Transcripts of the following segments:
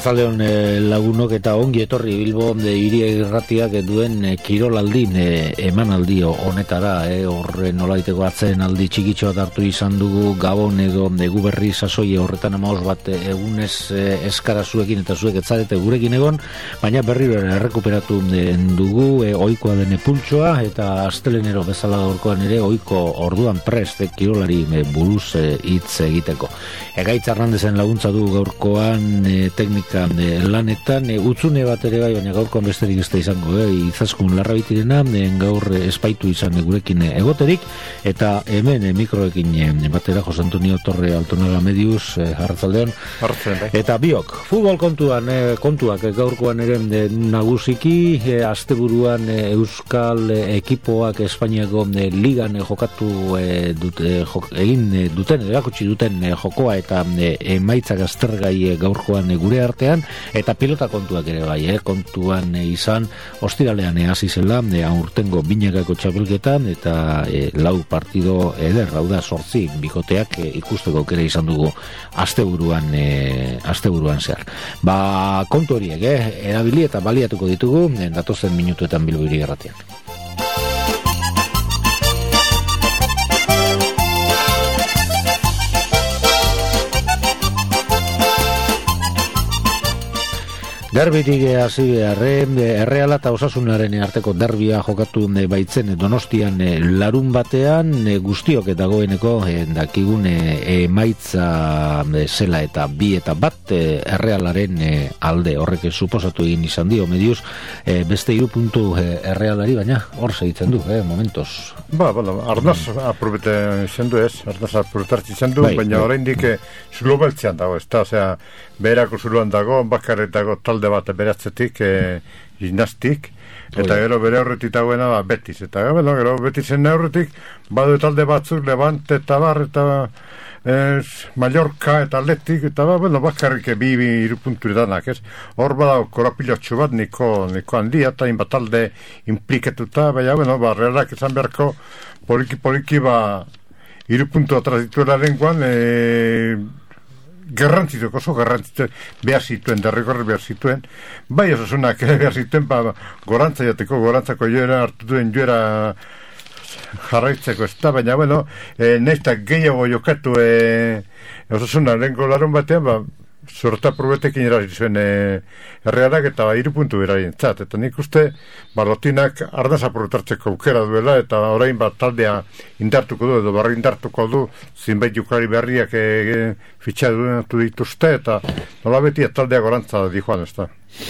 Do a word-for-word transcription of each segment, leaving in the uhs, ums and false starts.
Arratzaldeon e, lagunok eta ongi etorri Bilbo de hiri irratiak duen e, kirolaldin e, emanaldi honetara, e, horre nolaiteko atzen aldi txikitxo bat hartu izan dugu Gabon edo egu berri sasoi horretan amaos bat egunez e, eskara zuekin eta zuek etzarete gurekin egon, baina berriro errekuperatu dugu e, oikoa dene pultsoa eta astelenero bezala gaurkoan ere oiko orduan prest e, kirolari e, buruz hitz e, egiteko. Egaitz Arnandezen laguntza du gaurkoan e, teknika e, lanetan, e, utzune bat ere bai, baina gaurkoan besterik ez da izango, e, izaskun larrabitirena, e, gaur e, espaitu izan e, gurekin e, egoterik, eta hemen e, mikroekin e, batera Jose Antonio Torre Altonaga Medius, e, Arratzaldeon, eta biok, futbol kontuan, e, kontuak e, gaurkoan ere e, nagusiki, e, asteburuan e, Euskal e, ekipoak Espainiako e, ligan e, jokatu e, dut, e, jok, egin e, duten, erakutsi duten e, jokoa eta e, emaitzak aztergai e, gaurkoan e, gure artean, eta pilota kontuak ere bai, eh? kontuan e, izan ostiralean e, hasi zela e, aurtengo binegako txapelketan eta e, lau partido eder, hau da sortzi bikoteak e, ikusteko kere izan dugu asteburuan e, asteburuan zehar. Ba, kontu horiek, eh? erabili eta baliatuko ditugu e, datozen minutuetan Bilbo hiri irratian. Derbitik hasi beharren, Erreala eta Osasunaren arteko derbia jokatu baitzen Donostian larun batean, guztiok dagoeneko dakigun emaitza zela eta bi eta bat Errealaren alde, horrek suposatu egin izan dio Medius, beste hiru puntu Errealari, baina hor segitzen du, eh, momentos. Ba, bueno, ardaz aprobete izan du ez, ardaz aprobetartzi izan du, baina oraindik zulo beltzean dago, ez da, osea, beherako zuloan dago, bakarretako talde bat beratzetik e, gimnastik, eta gero bere horretik dagoena ba, Betis, eta bueno, gero Betisen horretik badu talde batzuk Levante eta bar, eta e, Mallorca eta Atletik, eta ba, bueno, bakarrik bi bi irupunturedanak, ez? Hor bada korapilotxu bat niko, niko handia, eta inbat talde implikatuta, baina, bueno, ba, realak esan beharko poliki-poliki, ba, irupuntu atraz dituela lenguan, e, garrantzitu, oso garrantzitu behar zituen, derrikorre behar zituen, bai osasunak ere behar zituen, ba, gorantza jateko, gorantzako joera hartu duen joera jarraitzeko ez da, baina, bueno, e, nahiztak gehiago jokatu e, osasuna lehenko larun batean, ba, sorta probetekin erari zuen e, Errealak eta ba, iru puntu berarien txat, eta nik uste ba, lotinak ardaz aprobetartzeko aukera duela, eta orain bat taldea indartuko du, edo barri indartuko du, zinbait jukari berriak e, e, fitxatu dituzte, eta nola beti taldea gorantza di joan, ez da.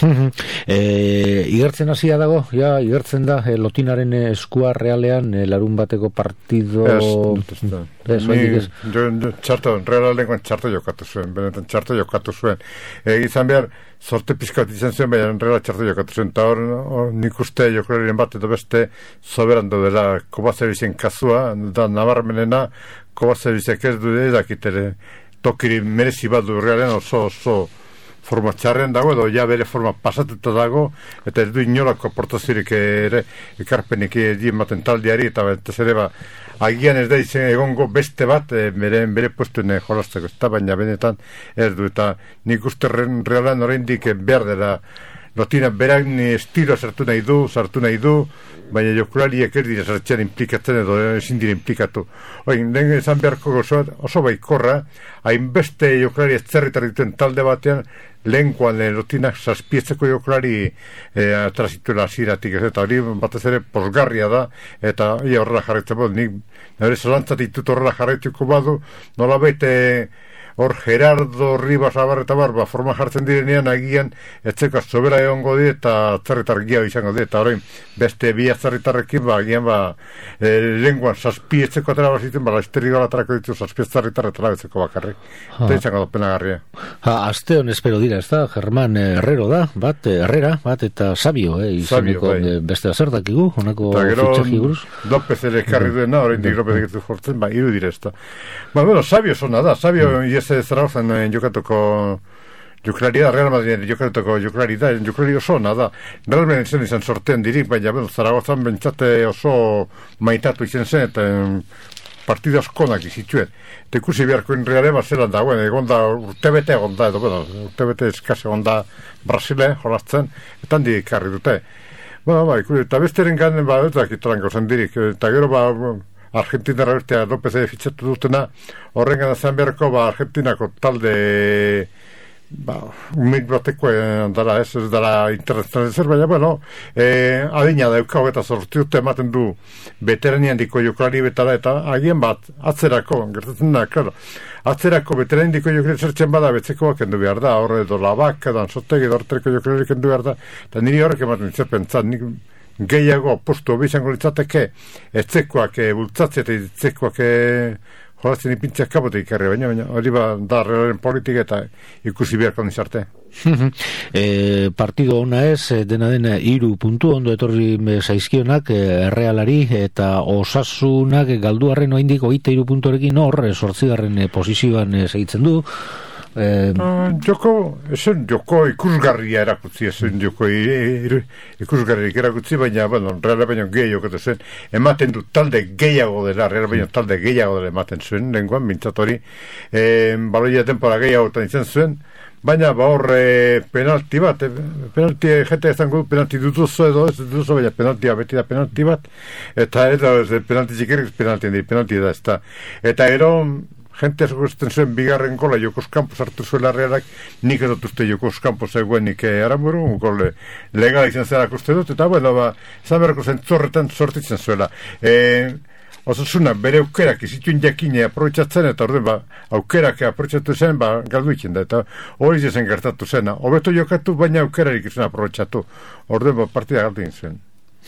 e, igertzen hasia dago, ja, igertzen da e, lotinaren eskua realean e, larun bateko partido ez, dut ez da ez, Ni, ez. Jo, jo, txarto, realean txarto jokatu zuen, benetan txarto jokatu zuen e, izan behar, sorte pizkat izan zuen, baina reala txarto jokatu zuen, eta hor, hor nik uste jokalaren bat edo beste soberandu dela Kovacevizen kasua, da nabarmenena Kovacevizek ez du edakitere tokiri merezi bat du realean oso oso forma txarren dago, edo ja bere forma pasatuta dago, eta ez du inolako portazirik ere ekarpenik egin baten taldeari, eta ez ere ba, agian ez da izan egongo beste bat, e, bere, bere postuen jolazteko, ez da, baina benetan ez du, eta nik uste realan oraindik behar dela, Lotina berak ni estilo sartu nahi du, sartu nahi du, baina jokulariek ez dira sartzean implikatzen edo ezin dira implikatu. Oin, lehen esan beharko oso, oso baikorra, hainbeste jokulari etzerritar dituen talde batean, lehenkoan eh, Lotinak zazpietzeko jokulari eh, atrazituela ziratik, eta hori batez ere posgarria da, eta ia horrela jarretzen badu, nik nire zalantzat ditut horrela jarretuko badu, nola bete hor Gerardo Ribas abar eta barba forma jartzen direnean agian etzeko sobera egongo di eta atzerritar gehiago izango di, eta orain beste bi atzerritarrekin ba, agian ba e, lenguan zazpi etzeko atera baziten, ba laizteri gala atarako ditu zazpi atzerritar eta betzeko bakarrik, eta izango da penagarria. Ha, aste hon espero dira, ez da, Germán Herrero da, bat, Herrera, bat eta Sabio, eh, izaneko bai. Beste azertakigu, honako fitxegi buruz. López ere karri duena, orain dik López egitu jortzen, ba, iru dire ez da. Ba, bueno, Sabio zona da, Sabio mm. iese Zaragozan jokatuko jokalari da, Real Madrid jokatuko jokalari da, jokalari oso ona da. Realmente izan izan sortean dirik, baina bueno, Zaragozan bentsate oso maitatu izan zen, eta partida askonak izituen. Eta ikusi beharko Reale ba zelan dagoen, egon da urtebete egon da, edo, bueno, urtebete eskase egon da Brasile, jolazten, eta handi ikarri dute. Bueno, ba, ikusi, eta besteren ganen, ba, ez dakitaran gauzen dirik, eta gero, ba, Argentinara bertea López fitxatu dutena, horren gana zen beharko, ba, Argentinako talde, ba, umit bateko dara, ez, ez dara internazionalizer, baina, bueno, eh, adina daukau eta sorti dute ematen du veterani handiko jokalari betara, eta agien bat, atzerako, gertatzen da, klaro, atzerako veterani handiko jokalari zertzen bada, betzeko kendu behar da, horre edo labak, edo anzotegi, edo hortereko jokalari kendu behar da, eta niri horrek ematen zer pentsat, nik gehiago postu obizango litzateke etzekoak e, bultzatzea eta etzekoak e, jolazten ipintziak kabote ikarri, baina, baina hori ba da Realaren politika eta ikusi beharko nizarte. e, partido ona ez, dena dena hiru puntu ondo etorri zaizkionak e, Realari eta Osasunak galduarren oindik hogeita hiru punturekin hor zortzigarren e, posizioan e, segitzen du. Eh, uh, joko, esen joko ikusgarria erakutzi, esen joko ikusgarria erakutzi, baina, bueno, Reala baino gehiago zen, ematen du talde gehiago dela, Reala baino talde gehiago dela ematen zuen, lenguan, mintzatori, eh, baloia tempora gehiago eta nintzen zuen, baina, ba hor, eh, penalti bat, eh, penalti, jete ezango du, penalti dutuzo edo, ez dutuzo, baina penaltia beti da penalti bat, eta edo, penalti txikirik, penalti, penalti da, ez da, eta ero, gente esakusten zuen bigarren gola Jokos Campos hartu zuela Realak, nik edot uste Jokos Campos eguen nik aramburu, gole legal izan zerak uste dut, eta bueno, ba, esan berrako zen zorretan sortitzen zuela. E, Osasuna, bere aukerak izituen jakine aprobetsatzen, eta orden, ba, aukerak aprobetsatu zen, ba, galdu ikin da, eta hori zen gertatu zena. Hobeto jokatu, baina aukerarik izan aprobetsatu. Orden, ba, partida galdu egin zuen.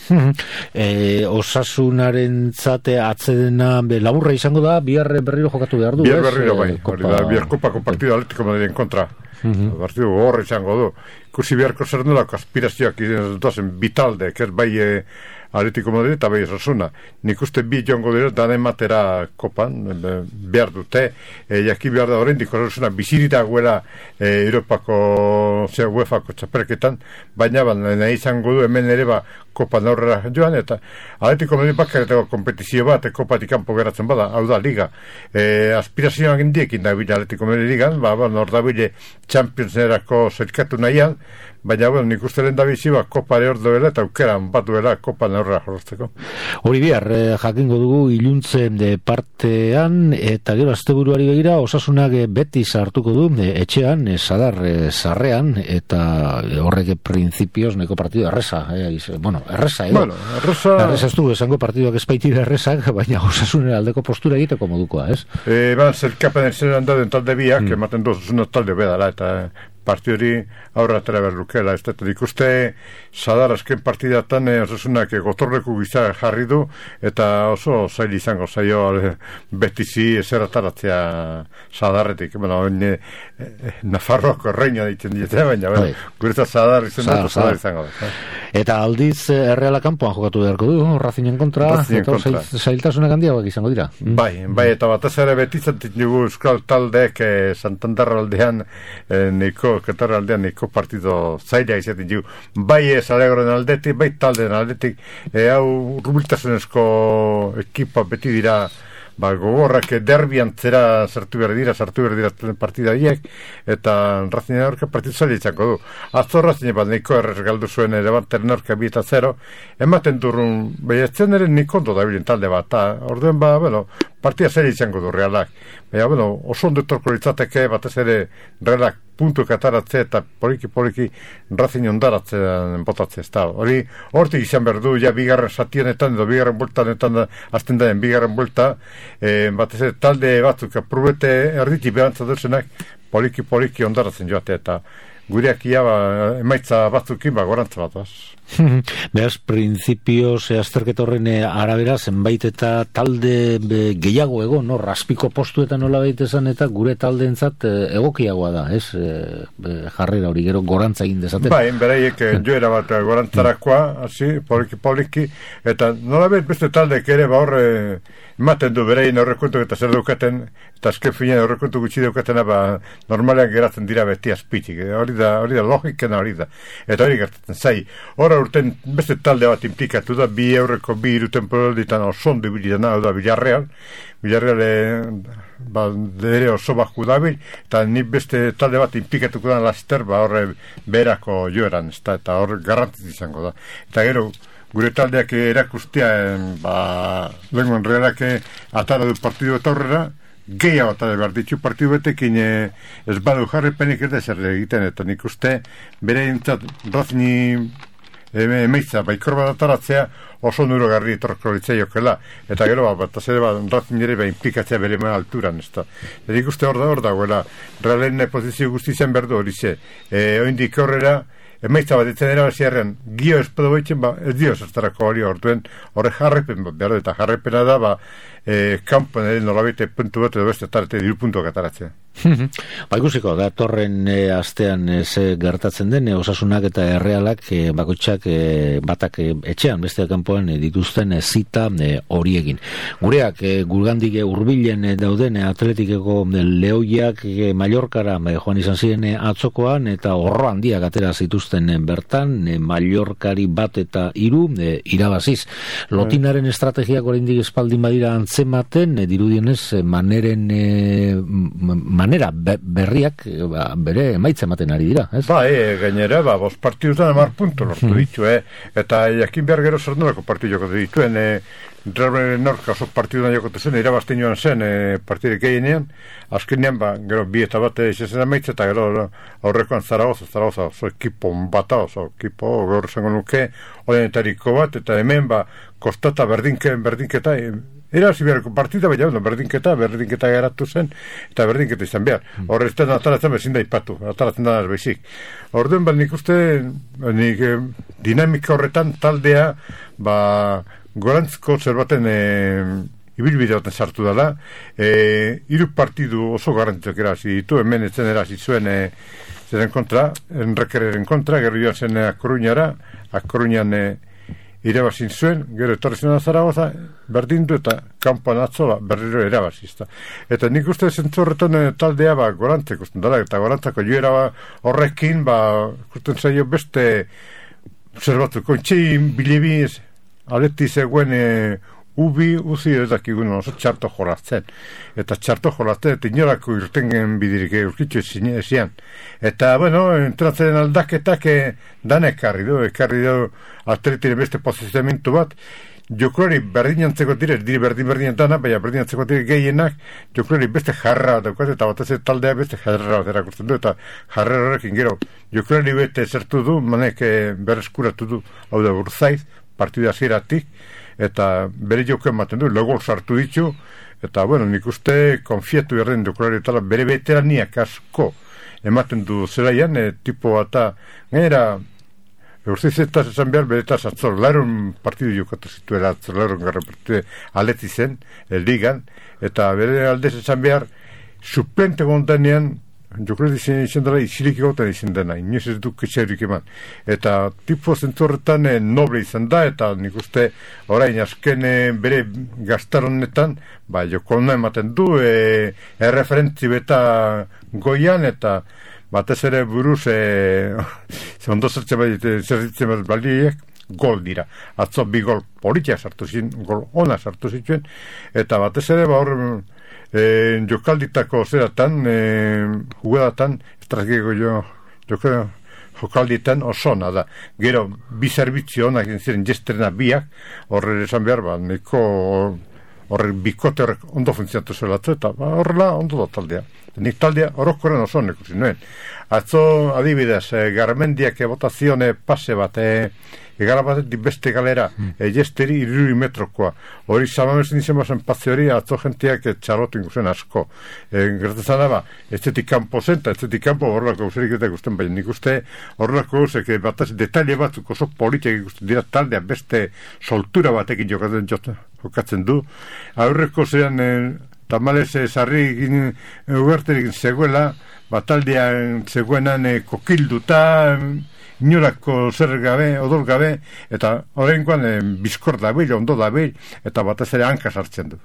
e, Osasunaren zate atzedena laburra izango da, bihar berriro jokatu behar du, bihar berriro bai, hori da, bihar kopako partido Atletico Madrilen kontra, uh-huh. partido gogorra izango du, ikusi biharko zer nolako aspirazioak dozen bitalde, ker bai e, Atletico Madrid eta bai Osasuna, nik uste bi jongo dira danen matera kopan, behar dute, e, jaki behar da horrein diko Osasuna bizirita guela e, Europako, zera UEFako txaperketan, baina nahi izango du hemen ere ba kopan aurrera joan, eta Atletico Madrid bakaretako kompetizio bat, kopatik kanpo geratzen bada, hau da, liga. E, aspirazioak indiekin da bila Atletico Madrid ligan, ba, ba, nor da bile Champions-erako zerkatu nahian, baina, bueno, nik uste lehen da bizi, ba, kopare hor duela, eta aukeran bat duela kopan aurrera jorozteko. Hori bihar, eh, jakingo dugu iluntzen de partean, eta gero asteburuari begira, Osasunak beti sartuko du, e, etxean, e, Sadar e, sarrean, eta horrek principios neko partido erresa, e, bueno, erresa, edo. Bueno, erresa... Erresa ez du, esango partiduak espaitira erresak, baina Osasunen aldeko postura egiteko modukoa, ez? E, ba, zerkapen ezeran da den talde biak, mm. ematen doz, Osasuna talde bedala, eta partidu hori aurra atera behar lukela, ez da, ikuste Sadar azken partidatan e, Osasunak e, gotorleku gisa jarri du, eta oso zail izango zaio e, betizi ezer ataratzea Sadarretik, bueno, e, e, Nafarroako erreina ditzen dieta, baina, bueno, guretzat Sadar izan da, Sadar izango da. Eta aldiz Erreala kanpoan jokatu beharko du, Racingen kontra, Racingen eta kontra. Zailtasunak handiagoak izango dira. Bai, bai, eta batez ere betitzen dugu euskal taldeek e, Santander aldean e, neiko, Katar aldean neiko partido zaila izaten dugu. Bai ez Alegroen aldetik, bai taldeen aldetik, e, hau rubiltasunezko ekipa beti dira, ba, gogorrak derbian zera sartu behar dira, sartu behar dira partida hiek, eta Racingen aurka partidu zaila izango du. Atzo Racingen bat neiko errez galdu zuen Levanteren aurka bi eta zero, ematen durun, bai etzen ere nik ondo da bilen talde bat, eta orduen ba, bueno, partida zaila izango du Realak. Baina, bueno, oso ondo etorko litzateke, batez ere Realak puntu kataratze eta poliki-poliki Racing ondaratzen botatze, ez da. Hori, hortik izan behar du, ja bigarren satienetan edo bigarren bultanetan azten daren bigarren bulta, e, batez ere talde batzuk aprobete erditi behantza duzenak poliki-poliki ondaratzen joate, eta gureak ia ba, emaitza batzukin ba, gorantza bat, baz. Beraz, principio zehazterketa horren arabera, zenbait eta talde be, gehiago egon, no? Raspiko postuetan nola baitezan eta gure taldeentzat e, egokiagoa da, ez? E, be, jarrera hori gero gorantza egin dezaten. Bai, beraiek joera bat gorantzarakoa, hasi, poliki-poliki, eta nola bet beste taldeek ere ba horre ematen du beraien aurrekontu eta zer dukaten, eta azken finean aurrekontu gutxi daukatena ba normalean geratzen dira beti azpitik. Hori hori da, hori da, logikena hori da. Eta hori gertatzen zai. Hora urten beste talde bat implikatu da, bi eurreko bi iruten poroditan oso ondo bilitan, hau da, Villarreal. Villarreal ba, dere oso baku dabil, eta ni beste talde bat implikatuko da laster, ba, horre berako joeran, ez da, eta hor garrantziz izango da. Eta gero, gure taldeak erakustia, ba, lenguan realak atara du partidu eta horrera, gehiago atara behar ditu partidu betekin ez badu jarrepenik ez zer egiten, eta nik uste bere entzat razni emaitza, baikor bat ataratzea oso nuro garri etorko litzaiokela, eta gero bat, eta zede bat razni ere ba implikatzea bere ema alturan, ez da. Eta nik uste hor da hor dagoela, realen posizio guztizien berdu hori ze, e, oindik horrera, emaitza bat etzen erabaziarren, gio espado behitzen, ba, ez dio zertarako hori orduen, horre jarrepen bat behar, eta jarrepena da, ba, e, kampuan ere nolabete puntu bat edo beste tarete diru puntuak ataratzea. Ba, ikusiko, da, torren e, astean e, ze gertatzen den, e, osasunak eta errealak, e, bakoitzak e, batak e, etxean, beste kanpoan e, dituzten e, zita e, horiegin. Gureak, e, gulgandik e, urbilen e, dauden e, atletikeko e, lehoiak e, Mallorcara e, joan izan ziren e, atzokoan, eta horro handiak atera zituzten e, bertan, e, Mallorcari bat eta hiru e, irabaziz. Lotinaren estrategiak oraindik espaldin badira antzematen, e, dirudienez, e, maneren e, manera be, berriak ba, bere emaitza ematen ari dira, ez? Ba, e, gainera, ba, bost partidutan amar puntu lortu hmm. ditu, eh? Eta jakin behar gero zer nolako partidu joko dituen, e, Real Norka oso partiduan joko zen, irabazten joan zen, e, partide gehienean, azkenean, ba, gero bi eta bat izan emaitza, eta gero aurrekoan Zaragoza, Zaragoza, oso ekipo bata, oso ekipo, gaur zango nuke, odenetariko bat, eta hemen, ba, kostata berdinke, berdinketa, e, erazi beharko partida, baina no, berdinketa, berdinketa geratu zen, eta berdinketa izan behar. Horretzen ataratzen bezin da ipatu, ataratzen da bezik. Orduen, ba, nik uste, nik eh, dinamika horretan taldea, ba, gorantzko zerbaten eh, ibilbide baten sartu dela, eh, hiru partidu oso garrantzak erazi ditu, hemen etzen erazi zuen eh, zeren kontra, enrekereren kontra, gero joan zen A Coruñara, A Coruñan eh, irabazin zuen, gero etorri zen Zaragoza, berdindu eta kanpoan atzola berriro erabazizta. Eta nik uste zentzorretan taldea ba, gorantzek usten dela, eta gorantzako joera ba, horrekin, ba, ikusten zaio beste zer batzuk, ontsi bilibiz, aleti zegoen e, ubi, uzi ez dakigun oso txarto jolazten. Eta txarto jolazten, eta inorako irtengen bidirik eurkitzu ezian. Eta, bueno, entratzen aldaketak e, dan ekarri du, ekarri du atletire beste posizionamentu bat, joklari berdinantzeko dire, dire berdin berdin dana, baina berdinantzeko dire gehienak, joklari beste jarra daukat, eta batez taldea beste jarra bat erakusten du, eta jarra horrekin gero, joklari bete zertu du, manek e, berreskuratu du, hau da Burzaiz, partida ziratik, eta bere joko ematen du, logol sartu ditu, eta, bueno, nik uste konfietu erren joklari eta bere veteraniak asko ematen du zelaian, e, tipo eta, gainera, Eurziz eta esan behar beretaz atzor, larun partidu jokatu zituela, atzor, larun garra partidu aleti zen, el ligan, eta bere aldez esan behar, suplente gontanean, joklari izan dela, izirik egotan izan dena, inoiz ez du ketxerik eman. Eta tipo zentzorretan eh, noble izan da, eta nik uste orain azken eh, bere gaztaronetan, ba, jokona ematen du, eh, erreferentzi beta goian, eta batez ere buruz e, ondo zertzen bat zertzen bat baliek gol dira. Atzo bi gol politia sartu zin, gol ona sartu zituen, eta batez ere ba hor e, jokalditako zeratan, e, jugadatan, estrategiko jo, jokalditako jokalditan oso ona da. Gero, bi zerbitzu onak ziren jesterena biak, horre esan behar, ba, neko horre bikote horrek ondo funtzionatu zelatu, eta ba, horrela ondo da taldea. Nik taldea orokoren oso nekusi nuen. Atzo adibidez, e, Garmendiak e, botazione pase bat, e, egala bat beste galera, mm. e, jesteri iruri metrokoa. Hori zamamezen izan bazen pazio hori, atzo jenteak e, txarrotu inguzen asko. E, Gertezan daba, estetik kanpo zen, eta estetik kanpo horrelako gauzerik eta ikusten, baina nik uste horrelako gauzek, e, bataz, detaile batzuk oso politiak ikusten dira, taldea beste soltura batekin jokatzen, jokatzen du. Aurreko zean, e, tamalez sarri ugerterik zegoela, bataldean zegoenan e, kokilduta, inolako zer gabe, odol gabe, eta horrenkoan e, bizkor dabil, ondo dabil, eta batez ere hanka sartzen du.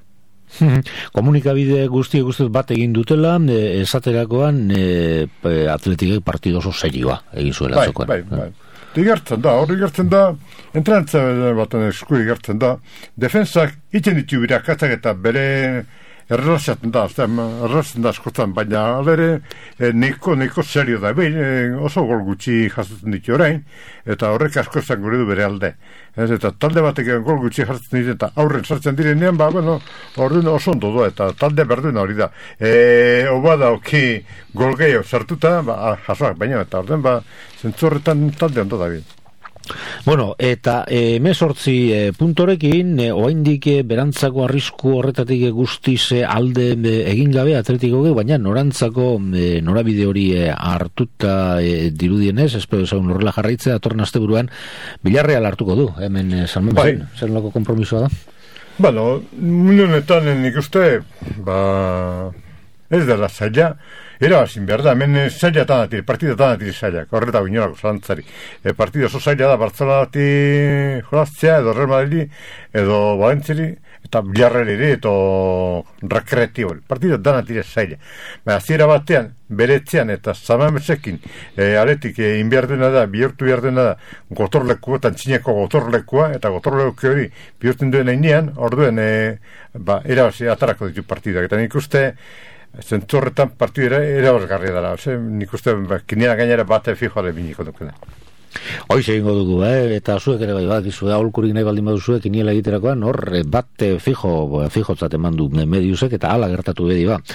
Komunikabide guztiek guztiek bat egin dutela, e, esaterakoan e, atletikek partido oso serioa egin zuela. Bai, bai, bai. Igertzen da, hori igertzen da, entrenatza baten esku igertzen da, defensak itzen ditu birakatzak eta bere errazatzen da, errazatzen da askotan, baina alere e, neko, neko serio da, behin e, oso gol gutxi jasotzen ditu orain, eta horrek asko zan gure du bere alde. Ez, eta talde batek gol gutxi jasotzen ditu eta aurren sartzen direnean, ba, bueno, orduan oso ondo doa, eta talde berduen hori da. E, oba da, oki, gol gehiago sartuta, ba, jasoak, baina, eta orduan, ba, zentzorretan talde ondo da bi. Bueno, eta hemezortzi e, puntorekin, e, oraindik e, berantzako arrisku horretatik e, guztiz e, alde e, egin gabe atletiko ge, baina norantzako e, norabide hori e, hartuta e, dirudienez, espero ezagun horrela jarraitzea, atorren asteburuan Villarreal hartuko du, hemen e, San Mamesen, bai. Zer nolako konpromisoa da? Bueno, milionetan nik uste, ba, ez dela zaila, era bazin behar da, hemen zaila tanatire, partida tanatire zaila, horreta guinolako zalantzari. E, partida oso zaila da, Bartzelonati jolaztzea, edo Real Madrid, edo Valentzeri, eta Villarreal ere, edo rekreatibo. Partida tanatire zaila. Baina, ziera batean, beretzean eta Samamesekin, e, aletik e, inbiar dena da, bihurtu behar dena da, gotorlekua, tantzineko gotorlekua, eta gotorlekua hori bihurtzen duen einean, orduen, e, ba, erabazi atarako ditu partidak. Eta nik uste, zentzorretan partidera erabazgarria dara. Nik uste, kiniera gainera bate fijo aleminiko dukena. Hoiz egingo dugu, eh? Eta zuek ere bai, bat, izu, aholkurik nahi baldin badu zuek, kiniela egiterakoan, hor, bat fijo, fijotzat eman du mediusek, eta hala gertatu bedi, ba.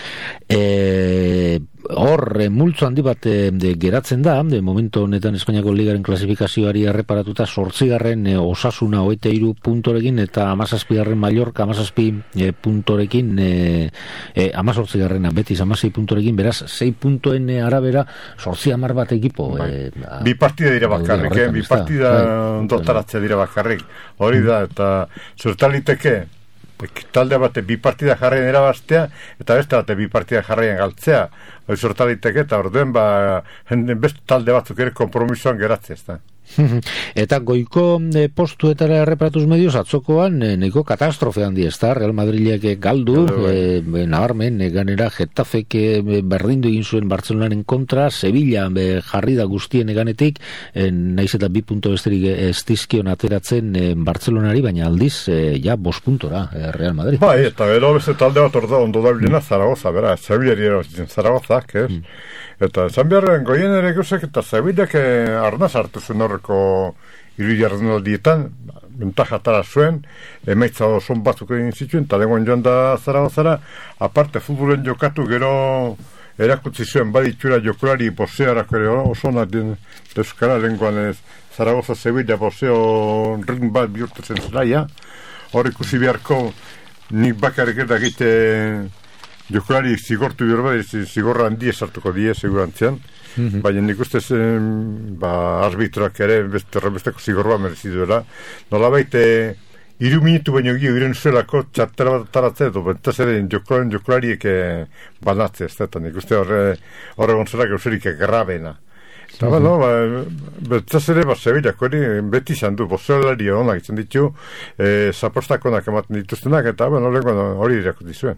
E, hor, multzo handi bat de, geratzen da, de momento honetan Espainiako Ligaren klasifikazioari erreparatuta, sortzigarren e, Osasuna hogeita hiru puntorekin, eta amazazpigarren Mallorca amazazpi e, puntorekin, e, e, amazortzigarrena Betis amazazpi puntorekin, beraz, sei puntoen arabera, sortzi hamar bat ekipo. Bai. E, a, bi partida dira bakarrik, eh? Bi partida dotaratzea dira bakarrik. Hori da, eta zertaliteke, talde bate bi partida jarraien erabaztea, eta beste bate bi partida jarraien galtzea. Hori zertaliteke, eta orduen, ba, beste talde batzuk ere kompromisoan geratzea, ez da. Eta goiko e, postuetara erreparatuz medios atzokoan e, neko katastrofe handi ez da, Real Madrilek galdu, e, nabarmen, e, ganera Getafek e, berdindu egin zuen Bartzelonaren kontra, Sevilla e, jarri da guztien eganetik, e, naiz eta bi punto besterik ez dizkion ateratzen e, Bartzelonari, baina aldiz, e, ja, bost puntora e, Real Madrid. Bai, eta bero beste talde bat orda ondo da bilena Zaragoza, bera, Sevilla ere Zaragozak, ez? Mm. Eta esan beharren goien ere guzek eta Sevillak arnaz hartu zuen horreko iru jardunaldietan, bentajatara zuen, emaitza oso batzuk egin zituen, eta lenguan joan da Zaragozara, aparte futbolen jokatu gero erakutsi zuen baditxura jokulari bosearako ere oso nadien euskara lenguan ez Zaragoza Sevilla boseo ring bat bihurtu zen zelaia, hor ikusi beharko nik bakarrik eta egite jokulari zigortu behar bat, zigorra handia sartuko die segurantzean, mm-hmm. Baina nik uste zen, ba, arbitrak ere beste rebesteko zigor bat mereziduela. Nola baite, iru minutu baino gio iren zuelako txartera bat ataratzea, edo bentaz ere jokularen jokulariek banatzea, ez da, nik uste horre horre gonzelak euserik grabena. Eta, mm-hmm. Bueno, ba, bentaz ere, ba, Sevillako eri beti izan du, bozeolari honak izan ditu, e, zapostak honak ematen dituztenak, eta, bueno, hori irakut dizuen.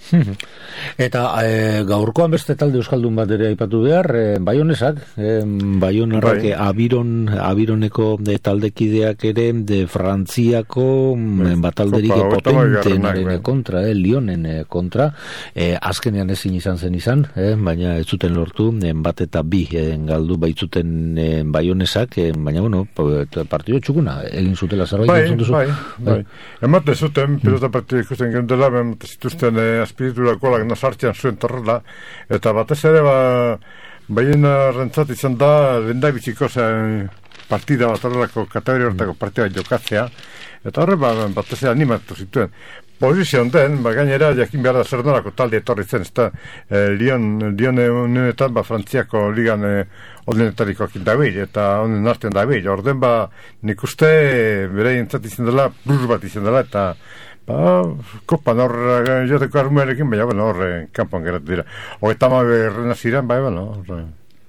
Eta e, gaurkoan beste talde euskaldun bat ere aipatu behar, e, Baionesak, e, Baionarrak bai. Abiron, Abironeko de taldekideak ere de Frantziako bai. Batalderik potentenaren kontra, e, Lyonen kontra, e, azkenean ezin izan zen izan, e, baina ez zuten lortu, e, bat eta bi e, galdu baitzuten e, Baionesak, e, baina bueno, partido txukuna egin zutela zerbait. Bai, bai, bai. Emate zuten, pilota partido ikusten gendela, emate zituzten e, espiritura kolak nazartzean zuen torrela, eta batez ere ba, baina rentzat izan da lenda biziko zen partida bat horrelako kategoria horretako partida jokatzea, eta horre ba, batez ere animatu zituen. Pozizion den, ba, gainera jakin behar da zer norako talde etorri zen, ez da eh, Lyon, Lyon honetan ba, Frantziako ligan eh, onenetarikoak indabil, eta onen artean dabil, orden ba, nik uste bere entzat izan dela, plus bat izan dela, eta ba, kopan horre joteko armuarekin, baina, bueno, horre, kanpoan geratu dira. Hogeita ma berrena ziren, bai, bueno, horre.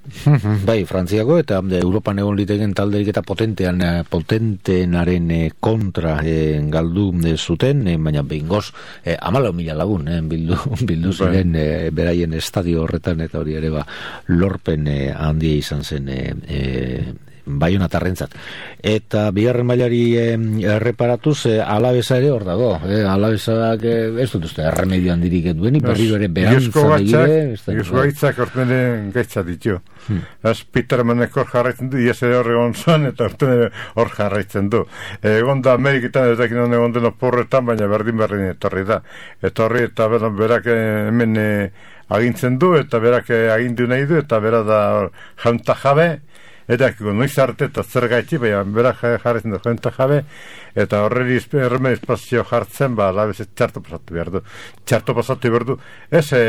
Bai, Frantziako eta Europan egon liteken talderik eta potentean, potentenaren kontra e, galdu e, zuten, e, baina behingoz, e, amalau mila lagun, e, bildu, bildu ziren e, beraien estadio horretan, eta hori ere ba, lorpen e, handia izan zen e, e, Baionatarrentzat. Eta bigarren mailari erreparatuz e, Alavesa ere hor dago. E, Alavesak e, ez dut uste erremedio handirik duen, berriro ere berantza begire. Iusko gaitzak horten gaitza ditu. Hmm. Ez Petermanek hor jarraitzen du, ies ere hor egon zuen, eta horten hor jarraitzen du. Egon da Ameriketan ez dakin hon egon deno porretan, baina berdin berdin etorri da. Etorri eta berak hemen e, agintzen du, eta berak agindu nahi du, eta bera da jaunta jabe, eta noiz arte eta zer gaiti, baina berak jarretzen du jaunta jabe, eta horreli erremen espazio jartzen, ba, labez txarto pasatu behar du. Txarto pasatu behar du. Ez e,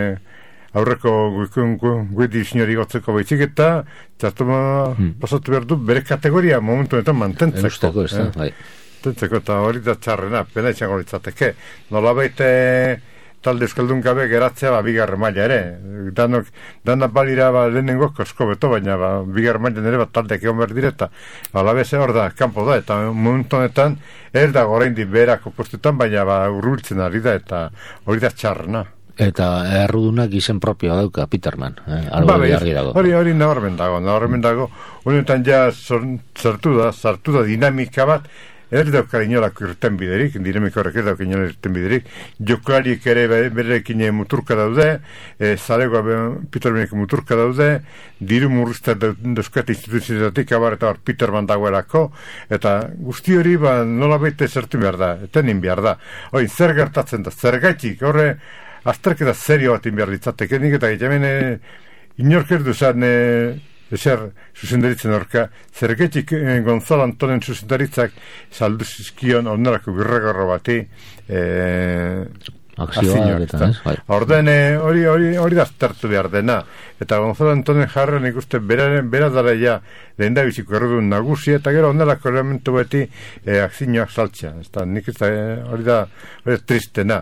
aurreko gueti sinori gotzeko baitzik eta txarto hmm. pasatu behar du bere kategoria momentu honetan mantentzeko. Enusteko, ez da, bai. Mantentzeko, eta hori da txarrena, pena itxango litzateke. Nola baite talde euskaldun gabe geratzea ba, bigarren maila ere. Danok, danak balira ba, lehenengo kosko beto, baina ba, bigarren maila ere bat taldeak egon behar direta. Alabese hor da, kanpo da, eta momentu honetan ez da gorein di berako postutan, baina ba, urrultzen ari da, eta hori da txarrena. Eta errudunak izen propioa dauka, Peterman. Eh, ba, hori hori nabarmen dago, nabarmen dago. Honetan ja sartu da, sartu da dinamika bat, ez daukar inolako irten biderik, dinamiko horrek ez daukar inolako irten biderik, joklarik ere berekin muturka daude, e, zaregoa Petermanek muturka daude, diru murrizta dauzkat instituzioetatik abar eta bar Peterman dagoelako, eta guzti hori ba, nola baita zertu behar da, etenin behar da. Hoi, zer gertatzen da, zer gaitik, horre, azterketa serio bat inbiar litzateke, nik eta hemen e, inork ez duzan, e, ezer zuzendaritzen orka, zergetik eh, Gonzalo Antonen zuzendaritzak saldu zizkion onelako birregarro bati eh, akzioa eta orden hori hori hori da aztertu behar dena, eta Gonzalo Antonen jarren ikusten bera dara ja lehen da biziko erredun nagusi, eta gero onelako elementu beti eh, akzioak saltzea, eta nik ez da hori da hori da tristena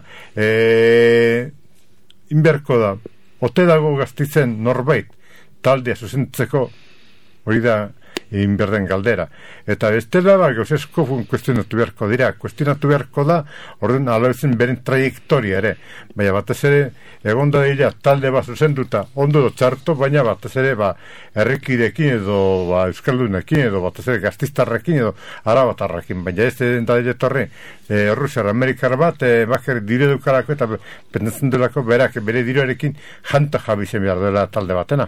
eh, inberko da ote dago gaztitzen norbait taldea zuzentzeko hori da inberden galdera. Eta bestela ba, gauzesko kuestionatu beharko dira. Kuestionatu beharko da, orden alabezen beren trajektoria ere. Baina batez ere, egon da dira talde bat zuzenduta, ondo do txarto, baina batez ere, ba, errekidekin edo ba, euskaldunekin edo batez ere gaztistarrekin edo arabatarrekin. Baina ez da dira torre, e, Rusiar, Amerikar bat, e, bakar dire dukarako eta pendetzen delako berak bere diroarekin janta jabizen behar dela talde batena.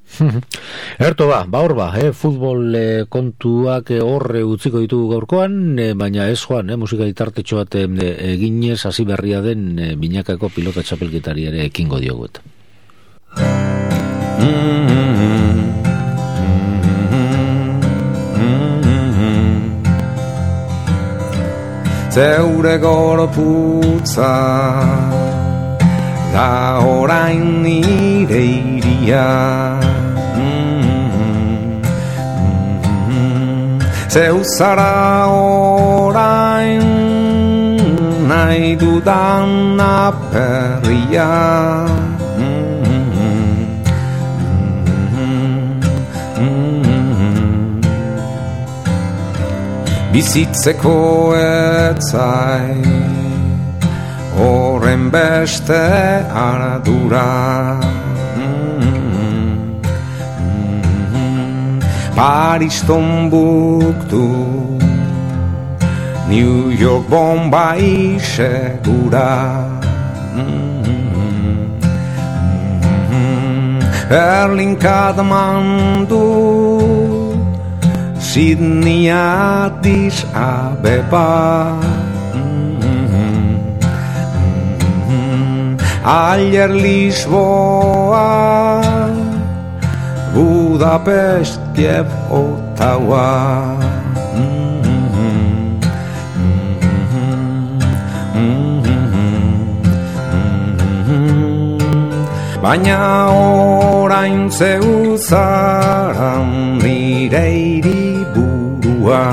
Erto ba, ba hor ba, eh, futbol eh, kontuak horre eh, utziko ditugu gaurkoan, eh, baina ez joan, eh, musika ditartetxo bat eh, eginez hasi berria den eh, binakako pilota txapelketari ere ekingo dioguet. Zeure gorputza da orain nire iria, zeu zara orain nahi dudan aperria, bizitzeko etzai horren beste ardura, Paris Tombuktu, New York Bombay segura, Berlin Kathmandu, Sydney Addis Abeba, Alger Lisboa, Budapest, Kiev, Ottawa, baina orain zeu zara nire hiriburua,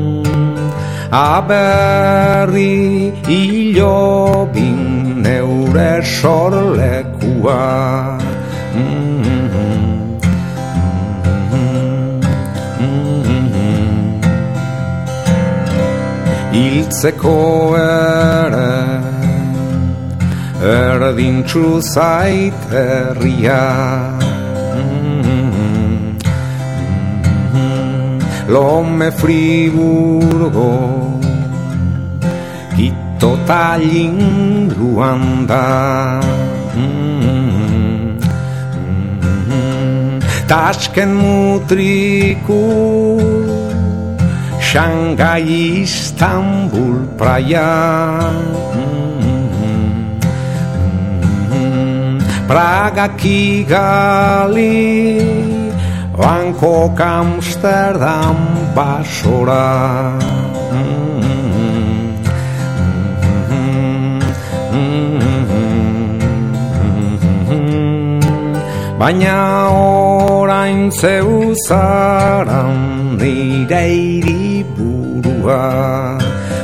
aberri hilobin neu zure sorlekua. Hiltzeko ere erdintxu zait herria. Lome Friburgo Quito Tallin Luanda Tashkent Mutriku Shanghai Istanbul Praia Praga Kigali Bangkok, Amsterdam, Basora. Baina orain zeu zaran nire hiriburua.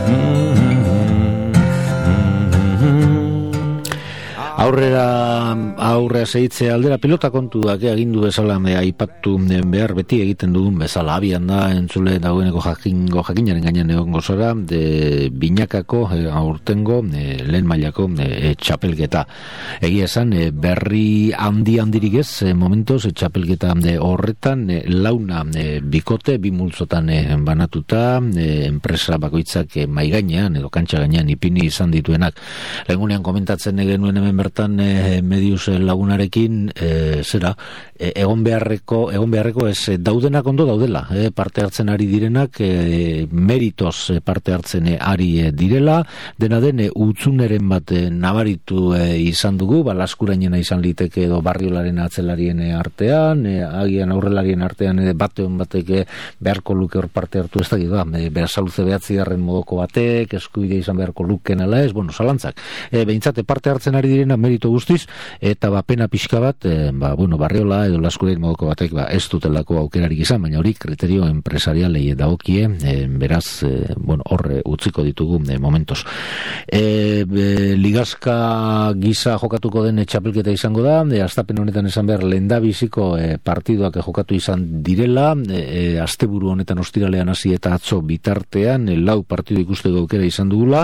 Aurrera aurrea seitze aldera pilota kontuak agindu bezala me aipatu behar beti egiten dugun bezala abian da entzule dagoeneko jakingo jakinaren gainean egongo zara de binakako e, aurtengo e, lehen mailako e, txapelketa. Egia esan e, berri handi handirik ez e, momentos e, txapelketa e, horretan e, launa e, bikote bi multzotan e, banatuta e, enpresa bakoitzak e, mai gainean edo kantxa gainean ipini izan dituenak. Legunean komentatzen genuen hemen bertan e, medius lagunarekin e, zera e, egon beharreko egon beharreko ez e, daudenak ondo daudela e, parte hartzen ari direnak e, meritos e, parte hartzen e, ari e, direla dena den e, utzuneren bat e, nabaritu e, izan dugu balaskurainena izan liteke edo barriolaren atzelarien e, artean e, agian aurrelarien artean e, bateon batek e, beharko luke hor parte hartu ez da e, behasaluze behatzigarren modoko batek eskubide izan beharko luken ala ez, bueno, zalantzak e, behintzate parte hartzen ari direna merito guztiz eta ba pena pixka bat e, ba, bueno, barriola edo laskurain modoko batek ba, ez dutelako aukerarik izan, baina hori kriterio empresarialei dagokie e, beraz e, bueno, horre utziko ditugu e, momentos e, e, ligazka gisa jokatuko den txapelketa izango da e, astapen honetan esan behar lehendabiziko e, partiduak jokatu izan direla e, e, asteburu honetan ostiralean hasi eta atzo bitartean e, lau partidu ikusteko aukera izan dugula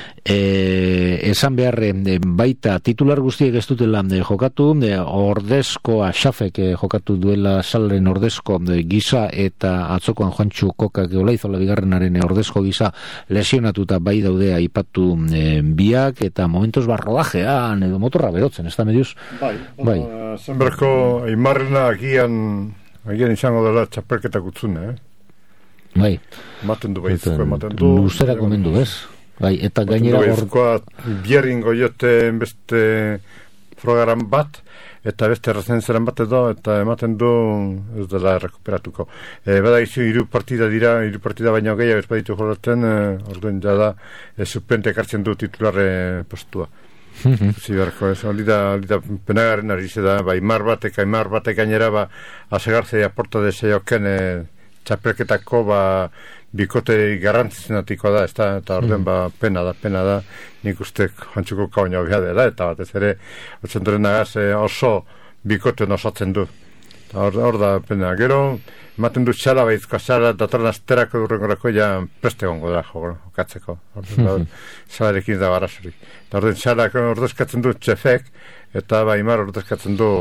e, esan behar e, baita titular guztiek ez dutela e, jokatu e, ordezkoa xafek e, jokatu duela salren ordezko e, gisa eta atzokoan Juantxu Kokak Olaizola bigarrenaren ordezko gisa lesionatuta bai daude aipatu e, biak eta momentos barrodajean edo motorra berotzen, ez da mediuz? Bai, bai. Zenberko Aimarrena agian agian izango dela txapelketa gutzune, eh? Bai. Maten du baizko, ematen du. Luzera komendu, ez? Bai, eta gainera hor bierringo jote beste program bat eta beste rezenzeran bat edo eta ematen du ez dela rekuperatuko. E, bada izu hiru partida dira, hiru partida baino gehiago ez baditu jolaten, e, orduen jada e, suplente ekartzen du titulare postua. Ziberko, ez, olida, olida penagaren ari da, ba, imar batek, imar batek gainera, ba, asegarzei aporta deseoken e, txapelketako, ba, bikote garrantzitzenatiko da, ez da, eta orden, ba, pena da, pena da, nik uste Juantxuko kauna behade da, eta batez ere, otzentoren nagaz, e, oso bikote osatzen du. Eta hor, hor da, pena. Gero, ematen du txala, baizko txala, datorren asterako durrengorako ja preste gongo da, jokatzeko. Orden, txalarekin da barazuri. Eta orden, txala ordezkatzen du txefek, eta ba, imar ordezkatzen du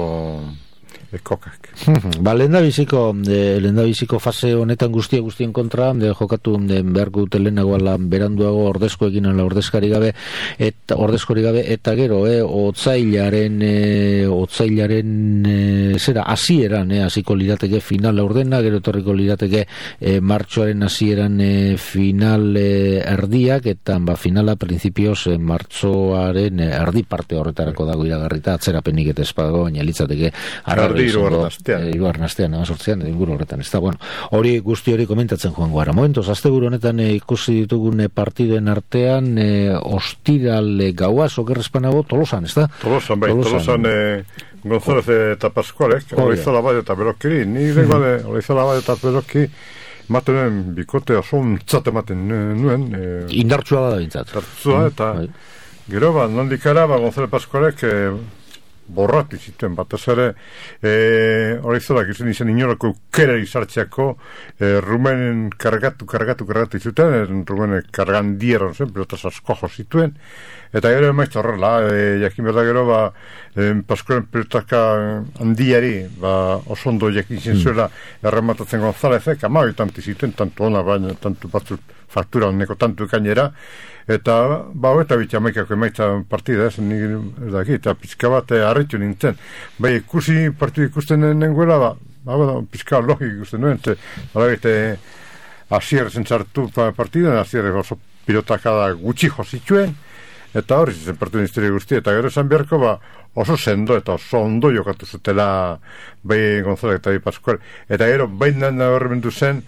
e, kokak. Ba, lehendabiziko, e, lehendabiziko fase honetan guztia guztien kontra, de, jokatu de, beharko dute lehenago ala beranduago ordezko egin ala ordezkari gabe, eta ordezkori gabe, eta gero, e, otzailaren, e, otzailaren, e, zera, hasieran, e, hasiko lirateke final ordena, gero etorriko lirateke e, martxoaren hasieran e, final e, erdiak, eta ba, finala principios e, martxoaren e, erdi parte horretarako dago iragarrita, atzerapenik eta espadago, baina litzateke arra Iruar nastean, amazortzean, inguru horretan, ez da, bueno, hori guzti hori komentatzen joango gara. Momentos, asteburu honetan e, ikusi ditugun e, partiduen artean, e, ostiral e, gaua, sokerrezpanago, Tolosan, ez da? Tolosan, bai, Tolosan, Tolosan e, González eta Pascualek, Olaizola bai eta Berokiri, ni dengo de Olaizola bai eta Beroki, ematen bikote oso ontzat ematen nuen. E, Indartsua da bintzat. Indartsua, eta... Gero, ba, nondikara, ba, Gonzalo Pascualek e, borratu zituen, batez ere, e, hori zolak izan izan inorako ukera izartzeako, e, rumenen kargatu, kargatu, kargatu zuten, e, rumenen kargan dieron zen, pelotaz asko jo zituen, eta gero emaitza horrela, e, jakin berda gero, ba, e, Pascualen pelotaka handiari, ba, oso ondo jakin zinzuela, mm. errematatzen Gonzalezek, ama tantu zituen, tantu ona, baina, tantu batzu faktura honeko tantu ekainera, eta, ba, eta bitxa maikako emaitza partida, ez, nik, ez daki, eta pizka bat harritu nintzen. Bai, ikusi partidu ikusten nenguela, ba, ba, ba pizka logik ikusten nuen, ze, bala bete, asier zentzartu partida, asier oso pilotakada gutxi jozituen, eta hori zen partidu historia guzti, eta gero esan beharko, ba, oso sendo eta oso ondo jokatu zutela bai Gonzalo eta bai Pascual, eta gero, bai nana horremendu zen,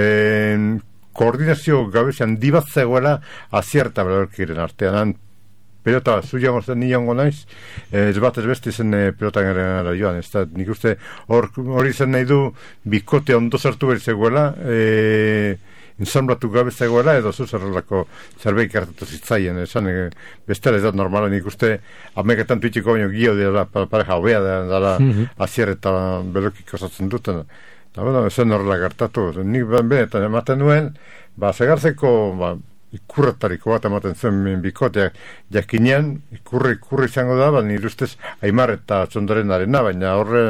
en, koordinazio gabezian dibat zegoela azierta belorkiren artean. Pelota zuiago zen niongo naiz, ez bat ez beste zen e, pelotan gara joan. Ez da, nik uste hori zen nahi du bikote ondo zartu behar zegoela, e, ensamblatu gabe zegoela, edo zuzerrelako zerbeik hartatu zitzaien. Esan, e, bestela ez da normala, nik uste ameketan tuitiko baino gio dela, pareja hobea dela mm-hmm. azier eta belokik osatzen duten. Eta, bueno, ezen horrela gertatu. Nik benetan ematen nuen, ba, segarzeko, ba, ikurretariko bat ematen zuen bikoteak jakinean, ikurri, ikurri izango da, ba, nire ustez Aimar eta Txondoren arena, baina horre,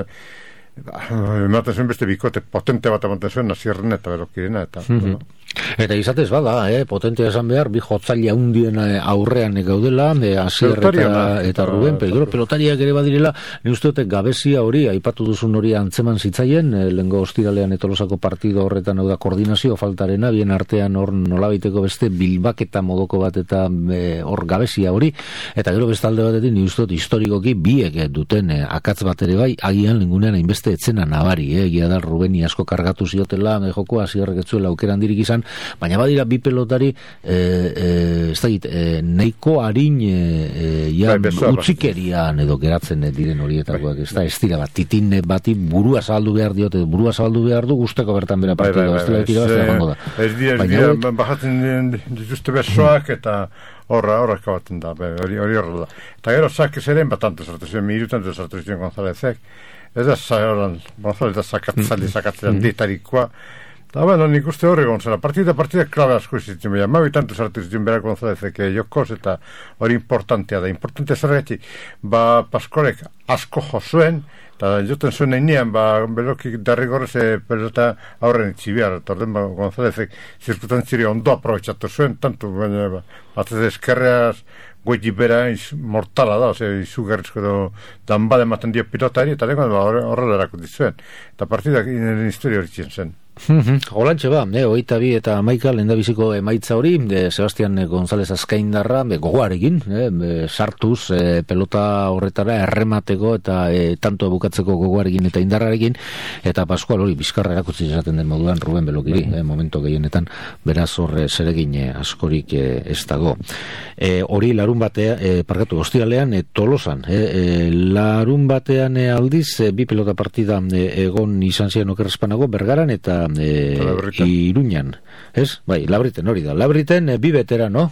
ba, ematen zuen beste bikote potente bat ematen zuen, Asierren eta Belokirena, eta, mm-hmm. bueno. Eta izatez bada, eh, potentea esan behar, bi jotzaile handien aurrean gaudela, eh, Asier eta, eta Ruben, pero pelotariak ere badirela, ni uste dute gabezia hori, aipatu duzun hori antzeman zitzaien, eh, lengo ostiralean etolosako partido horretan hau da koordinazio faltarena, bien artean hor nolabaiteko beste bilbaketa modoko bat eta eh, hor gabezia hori, eta gero bestalde batetik, ni uste dut historikoki biek duten eh, akatz bat ere bai, agian lengunean hainbeste etzena nabari, eh, egia da Rubeni asko kargatu ziotela, eh, joko Asierrek etzuela aukeran dirik izan, baina badira bi pelotari e, e, ez da git, e, neiko harin e, e, ja, bai, utzikerian edo geratzen diren horietakoak, bai, ez da, ez dira bat, titin bati burua zabaldu behar diote, burua zabaldu behar du guzteko bertan bera partida, bai, bai, bai, ez dira, ez dira, ez dira, bajatzen dituzte besoak eta horra, horra kabaten da, hori horrela da. Eta gero sakez eren batantu sartu ziren, mirutantu sartu ziren Gonzalezek, ez da, Gonzalez da sakatzali, sakatzen ditarikoa. Eta, bueno, nik uste horre Gonzala, partida, partida klabe asko izitzen behar, mabi tantu sartu izitzen behar Gonzalezek jokos, eta hori importantea da, importantea zergatik, ba, Pascualek asko jo zuen, eta joten zuen nainean, ba, belokik darrigorrez pelota aurren itxibiar, eta orden, ba, Gonzalezek zirkutantziri ondo aprobetxatu zuen, tantu, baina, ba, batez eskerreaz, goiti bera, iz, mortala da, ose, izugarrizko edo danbade ematen dio pilotari, eta lengon, ba, horrela erakuti zuen, eta partidak inen historia hori zen. Holantxe ba, eh, oita bi eta amaika lehendabiziko emaitza hori, de Sebastian González Azkaindarra, be, gogoarekin, eh, be, sartuz eh, pelota horretara erremateko eta eh, tanto bukatzeko gogoarekin eta indarrarekin, eta Pascual hori bizkarra erakutsi esaten den moduan Ruben Belokiri, eh, momento gehienetan, beraz horre zeregin eh, askorik eh, ez dago. Eh, hori larun batea, eh, parkatu, ostiralean eh, Tolosan, eh, eh, larun batean eh, aldiz, eh, bi pelota partida eh, egon izan zian okerrezpanago, Bergaran eta E, Iruñan, ez? Bai, Labriten hori da. Labriten e, bi veterano,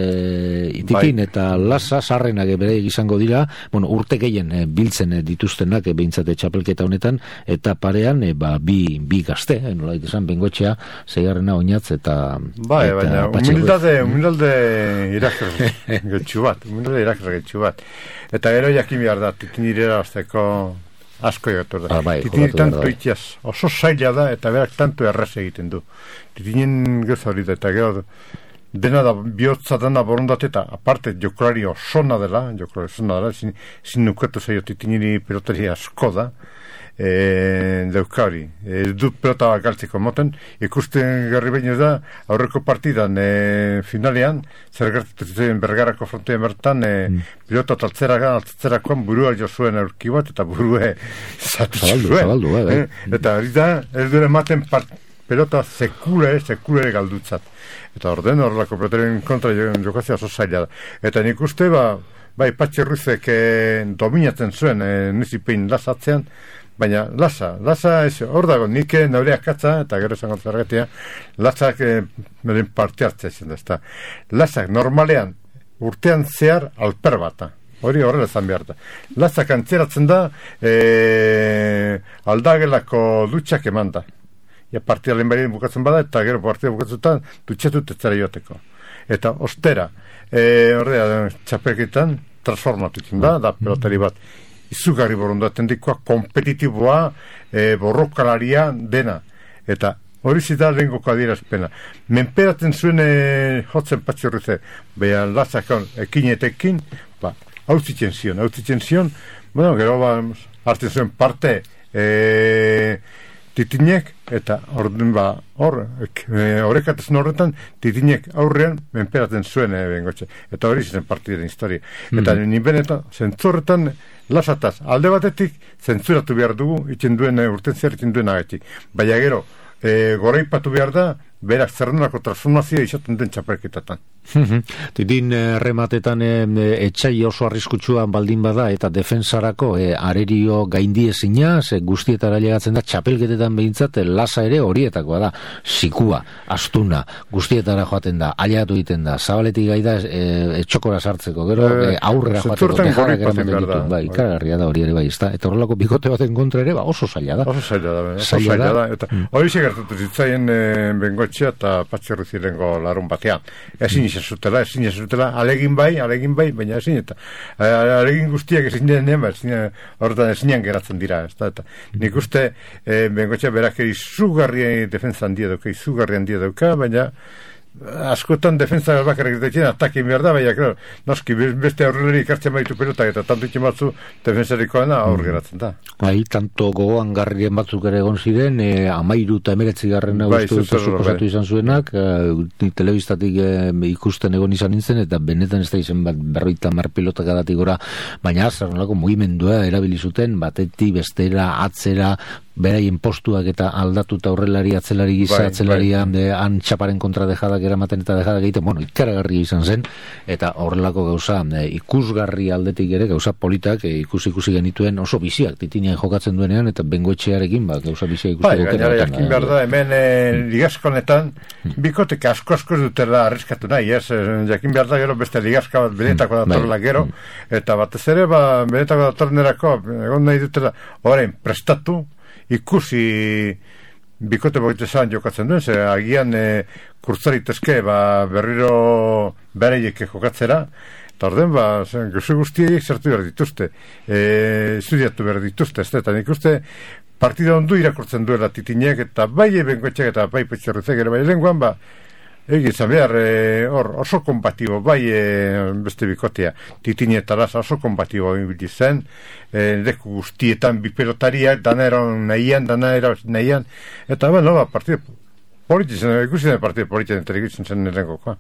e, Itikin bai. Eta Lasa sarrenak bere izango dira, bueno, urte gehien e, biltzen e, dituztenak e, behintzate txapelketa honetan, eta parean e, ba, bi, bi gazte, e, nola dituzan, Bengoetxea, zeigarrena oinatz, eta bai, eta baina, humildade, humildade irakre getxu bat, humildade irakre getxu bat. Eta gero jakin behar da, Titin irera azteko asko egatu da. Ah, bai, Titinin tanto itiaz, oso zaila da, eta berak tanto erraz egiten du. Titinin gauza hori da, eta gero dena da, bihotza dena borondate, eta aparte jokolari osona dela, jokolari osona dela, zin, zin nuketu zaio Titinini pelotari asko da, e, daukari, e, dut pelota galtzeko moten, ikusten garri baino da, aurreko partidan, e, finalean, zer gertatu zitzen Bergarako frontean bertan, e, mm. pilota taltzera, altzerakoan burua jo zuen aurki bat, eta burue zatu zuen. Eh, eta hori da, ez dure ematen part, pelota sekule, sekule galdutzat. Eta orden horrelako pelotaren kontra jokazia oso zaila da. Eta nik uste, ba, bai, Patxi Ruizek eh, dominatzen zuen, eh, nizipein lasatzean, baina lasa, lasa, ez, hor dago, nik nore akatza, eta gero esango zergatia, lasak eh, parte hartzea izan da, ezta. Lasak normalean, urtean zehar alper bata. Hori horrela ezan behar da. Lazak antzeratzen da, e, aldagelako dutxak eman da. Ja, partida lehen bari bukatzen bada, eta gero partida bukatzutan dutxetut ez zara joteko. Eta ostera, e, horrea, txapelketan transformatutzen da, da pelotari bat izugarri borundaten dikoa, kompetitiboa, e, borrokalaria dena. Eta hori zita lehengoko adierazpena. Menperatzen zuen e, jotzen patxorrize, beha lazakon ekinetekin, ba, hau zitzen zion, hau zitzen zion, bueno, gero ba, hartzen zuen parte e, titinek, eta orden ba, hor, horrekatzen horretan, titinek aurrean menperatzen zuen e, bengotxe. Eta hori zitzen partiden historia. Eta mm. ni benetan, zentzorretan, lasataz, alde batetik, zentzuratu behar dugu, itzen duen, urten zer itzen duen agatik. Baina gero, e, goraipatu behar da, berak zerrenako transformazioa izaten den txapelketatan. Titin rematetan e, etxai oso arriskutsuan baldin bada eta defensarako e, arerio gaindiezina, ze guztietara llegatzen da txapelketetan behintzat lasa ere horietakoa da, sikua, astuna, guztietara joaten da, aliatu egiten da, zabaletik gaida e, etxokora sartzeko, gero e, aurrera joateko, dejarrak eramaten ditu, bai, ikaragarria da hori ere bai, ezta? Eta horrelako bikote baten kontra ere, ba, oso zaila da. Oso zaila da, oso zaila da, eta hori segertatu zitzaien e, bengotxea eta patxerruzirengo larun batean. Ezin izan zutela, ezin izan zutela, alegin bai, alegin bai, baina ezin eta alegin guztiak ezin denean, horretan ezinan geratzen dira, ez da, eta nik uste e, bengotxea berak izugarri defensa handia dauka, izugarri handia dauka, baina askotan defensa bakarrik egiten atakin behar da, baina, claro, noski, beste aurreleri ikartzen baitu pelotak eta tanto ikin batzu defensarikoana aur geratzen da. Bai, tanto gogoan garrien batzuk ere egon ziren, e, amairu eta emeretzi garren bai, suposatu izan zuenak, e, telebistatik e, ikusten egon izan nintzen, eta benetan ez da izan bat berroita mar pilotak adatik gora, baina azar nolako mugimendua erabili zuten, batetik bestera, atzera, beraien postuak eta aldatuta aurrelari atzelari gisa, bai, atzelaria bai. Han txaparen kontra dejadak eramaten eta dejadak egiten, bueno, ikaragarri izan zen, eta horrelako gauza e, ikusgarri aldetik ere, gauza politak e, ikusi ikusi genituen oso biziak, titinean jokatzen duenean, eta bengoetxearekin, ba, gauza biziak ikusteko. Bai, gainera jakin behar da, hemen e, ligaskonetan, bikotek asko-asko dutela arriskatu nahi, ez, jakin behar da gero beste ligaska bat benetako datorrela gero, eta batez ere, ba, benetako datornerako, egon nahi dutela, orain, prestatu, ikusi bikote boitezan jokatzen duen, ze agian e, kurtzaritezke ba, berriro bereiek jokatzera, eta orden, ba, guzu guztiek zertu behar dituzte, e, estudiatu behar dituzte, ez da, eta nik uste partida ondu irakurtzen duela titinek, eta bai bengoetxek eta bai petxerrezek ere bai lenguan, ba, egizan behar, hor, e, oso kompatibo, bai e, beste bikotea, titine eta lasa oso kompatibo ibili zen, e, leku guztietan bi pelotariak, dana eran nahian, dana eran nahian, eta, bueno, ba, partida politizen, ikusten partida politizen, eta ikusten zen nirengokoa.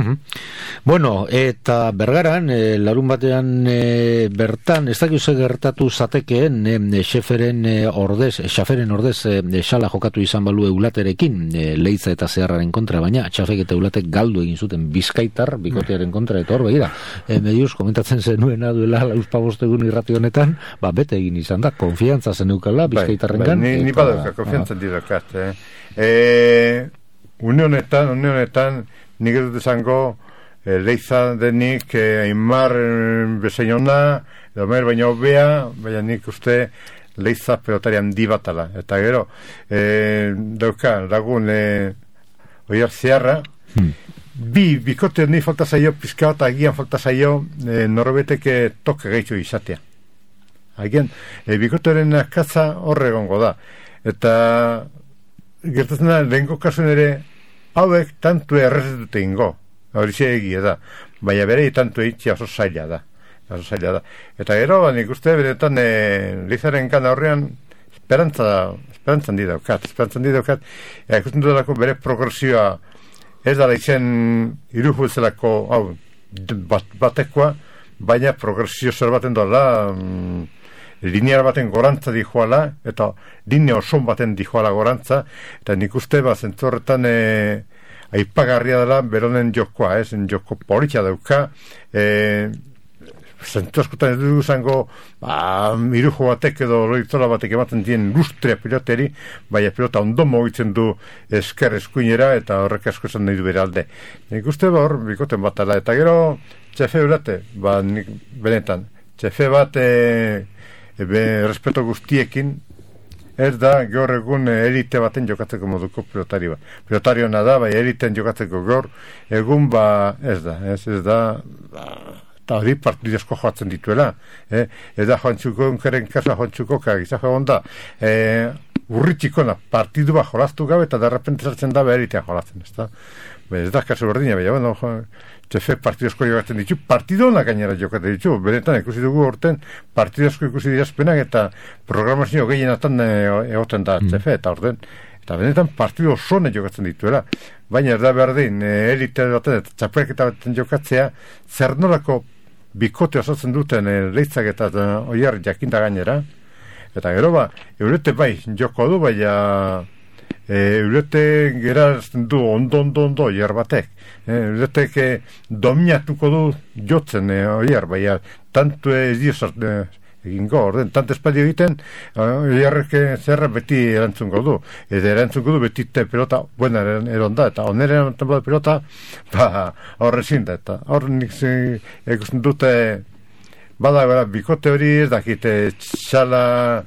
Bueno, eta Bergaran, e, larun batean e, bertan, ez dakiu ze gertatu zatekeen, e, xeferen e, ordez, xaferen ordez, e, xala jokatu izan balu eulaterekin, e, Leiza eta Zeharraren kontra, baina txafek eta eulatek galdu egin zuten Bizkaitar, bikotearen kontra, eta hor begira, e, mediuz, komentatzen zenuena duela lauzpabostegun irrati honetan, ba, bete egin izan da, konfiantza zeneukala Bizkaitarren gan. Bai, ni, ni badauka, konfiantzan didokat, eh. E, unionetan, unionetan, nik ez dut esango e, Leiza denik e, Aimar bezainona, edo mer baina hobea, baina nik uste Leiza pelotari handi batala. Eta gero, e, dauka, lagun e, Oiar Zeharra, hmm. bi, bikote ni falta zaio, pizka bat agian falta zaio, e, norbeteke toke gaitxo izatea. Agian, e, bikotearen akatza horre gongo da. Eta gertatzen da, lehenko kasuen ere, hauek tantu errez dute ingo, hori ze egia da, baina bere tantu eitxia oso zaila da, oso zaila da. Eta gero, nik uste, beretan, e, Leizaren kan horrean, esperantza, esperantzan di daukat, esperantzan di daukat, e, ikusten dudalako bere progresioa, ez da Leizen irufutzelako, hau, bat, batekoa, baina progresio zer baten dola, mm, linear baten gorantza dijoala, eta linea oson baten dijoala gorantza, eta nik uste, ba, zentzorretan e, aipagarria dela beronen jokoa, ez, joko politxa dauka, e, zentu askotan ez dugu zango, ba, Irujo batek edo Loizola batek ematen dien lustrea piloteri, baina pilota ondo mugitzen du esker eskuinera, eta horrek asko esan nahi du bere alde. Nik uste ba hor, bikoten bat ala, eta gero, txefe urate, ba, nik, benetan, txefe bat, e, ebe, respeto guztiekin, ez da, gaur egun elite baten jokatzeko moduko pilotari bat. Pilotari hona da, bai, eliten jokatzeko gaur, egun ba, ez da, ez, ez da, ba, eta hori partidezko joatzen dituela. Eh? Ez da, joantzuko, unkeren kasua joantzuko, kagizak egon da, eh, urritxikona, partidu bat jolaztu gabe, eta derrepente sartzen da, ba, elitea jolazten, ez da. Ba, ez da, kasu berdina, baina, bueno, jo, txefe partidozko jokatzen ditu, partidona gainera jokatzen ditu, benetan ikusi dugu horten partidozko ikusi dirazpenak eta programazio gehienatan egoten da txefe, eta orden, eta benetan partido zone jokatzen dituela, baina ez da behar din, elite baten eta txapelketa baten jokatzea, zer nolako bikote osatzen duten leitzak eta oiar jakinda gainera, eta gero ba, eurete bai joko du, baina E, eurete gerazten du ondo, ondo, ondo, oiar batek. E, euretek e, dominatuko du jotzen e, oiar, baina tanto ez diosart e, egingo, orden, tant espaldi egiten, oiarrek zerra beti erantzungo du. Eta erantzungo du beti te pelota, buena eronda, eta oneren pelota, ba, horrezin da, eta horren nik ikusten dute, bada, bada, bikote hori ez dakite, txala,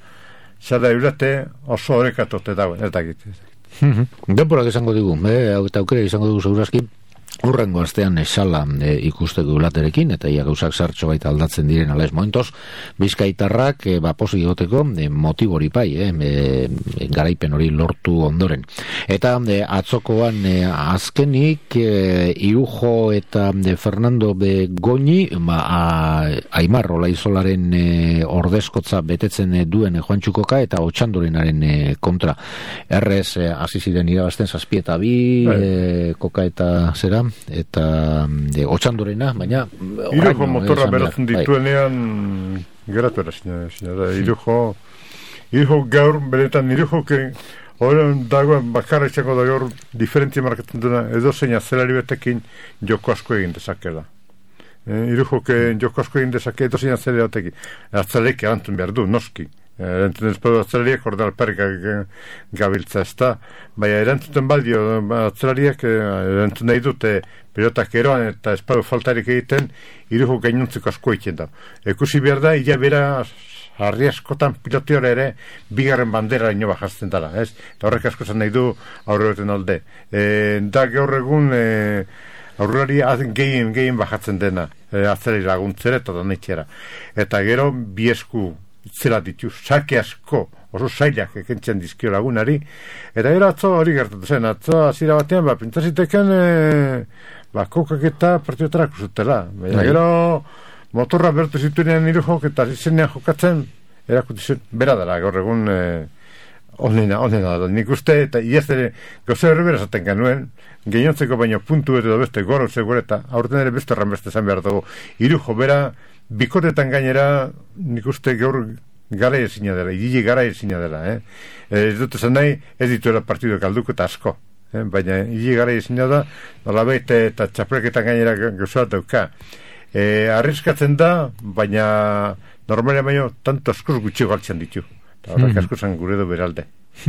txala eurete oso horrekatote dagoen, ez dakite. Denporak izango digu, eh, eta aukera izango dugu segurazki, urrengo astean esala e, ikusteko ulaterekin, eta ia gauzak sartxo baita aldatzen diren ala ez momentoz, Bizkaitarrak e, ba, posi egoteko e, motibori pai, e, e, garaipen hori lortu ondoren. Eta e, atzokoan e, azkenik e, Irujo eta e, Fernando de Goñi, ba, a, Aimar Olaizolaren e, ordezkotza betetzen e, duen e, Juantxukoka eta Otxandorenaren e, kontra. Errez, e, hasi ziren irabazten zazpieta bi, e, koka eta zera, eta de, Otxandorena, baina Irujo motorra eh, beratzen dituenean bai. Geratu era sinada, Irujo Irujo gaur, beretan Irujo que horren dagoen bakarra izango da gaur diferentzia markatzen duna edo zein azelari betekin joko asko egin dezakela. Eh, Irujo que joko asko egin dezake edo zein azelari betekin azelek erantun behar du, noski. Erantzuten ezpadu atzelariak ordal perka gabiltza ez da, baina erantzuten baldio atzelariak erantzun nahi dute pilotak eroan eta ezpadu faltarik egiten Irujo gainontzeko asko egiten da. Ekusi behar da, ila bera harri askotan piloteore ere bigarren bandera ino bajazten dara, ez? Eta horrek asko zan nahi du aurreten alde. E, da gaur egun e, aurrelari gehien gehien bajatzen dena e, atzelari laguntzera eta donetxera. Eta gero biesku zela ditu, sake asko oso zailak ekentzen dizkio lagunari, eta gero atzo hori gertatu zen, atzo hasiera batean, ba, pintzaziteken e, ba, kokak eta partiotarak usutela, baina gero motorra bertu zituenean Irujok eta zizenean jokatzen, erakutu zen, bera dela, gaur egun e, onena, onena da, nik uste, eta iaz ere, gauza horre bera zaten genuen, gehiantzeko baino puntu edo beste goro zegoen, eta aurten ere beste erran beste zan behar dugu, Irujo bera, bikotetan gainera, nik uste gaur gara ezina dela, idile gara ezina dela, eh? Ez dut esan nahi, ez dituela partidu galduko eta asko, eh? Baina idile gara ezina da, nolabait eta txapelketan gainera gauzua dauka. E, arriskatzen da, baina normalia baino, tanto askoz gutxi galtzen ditu. Eta horrek mm-hmm. asko zan gure du beralde.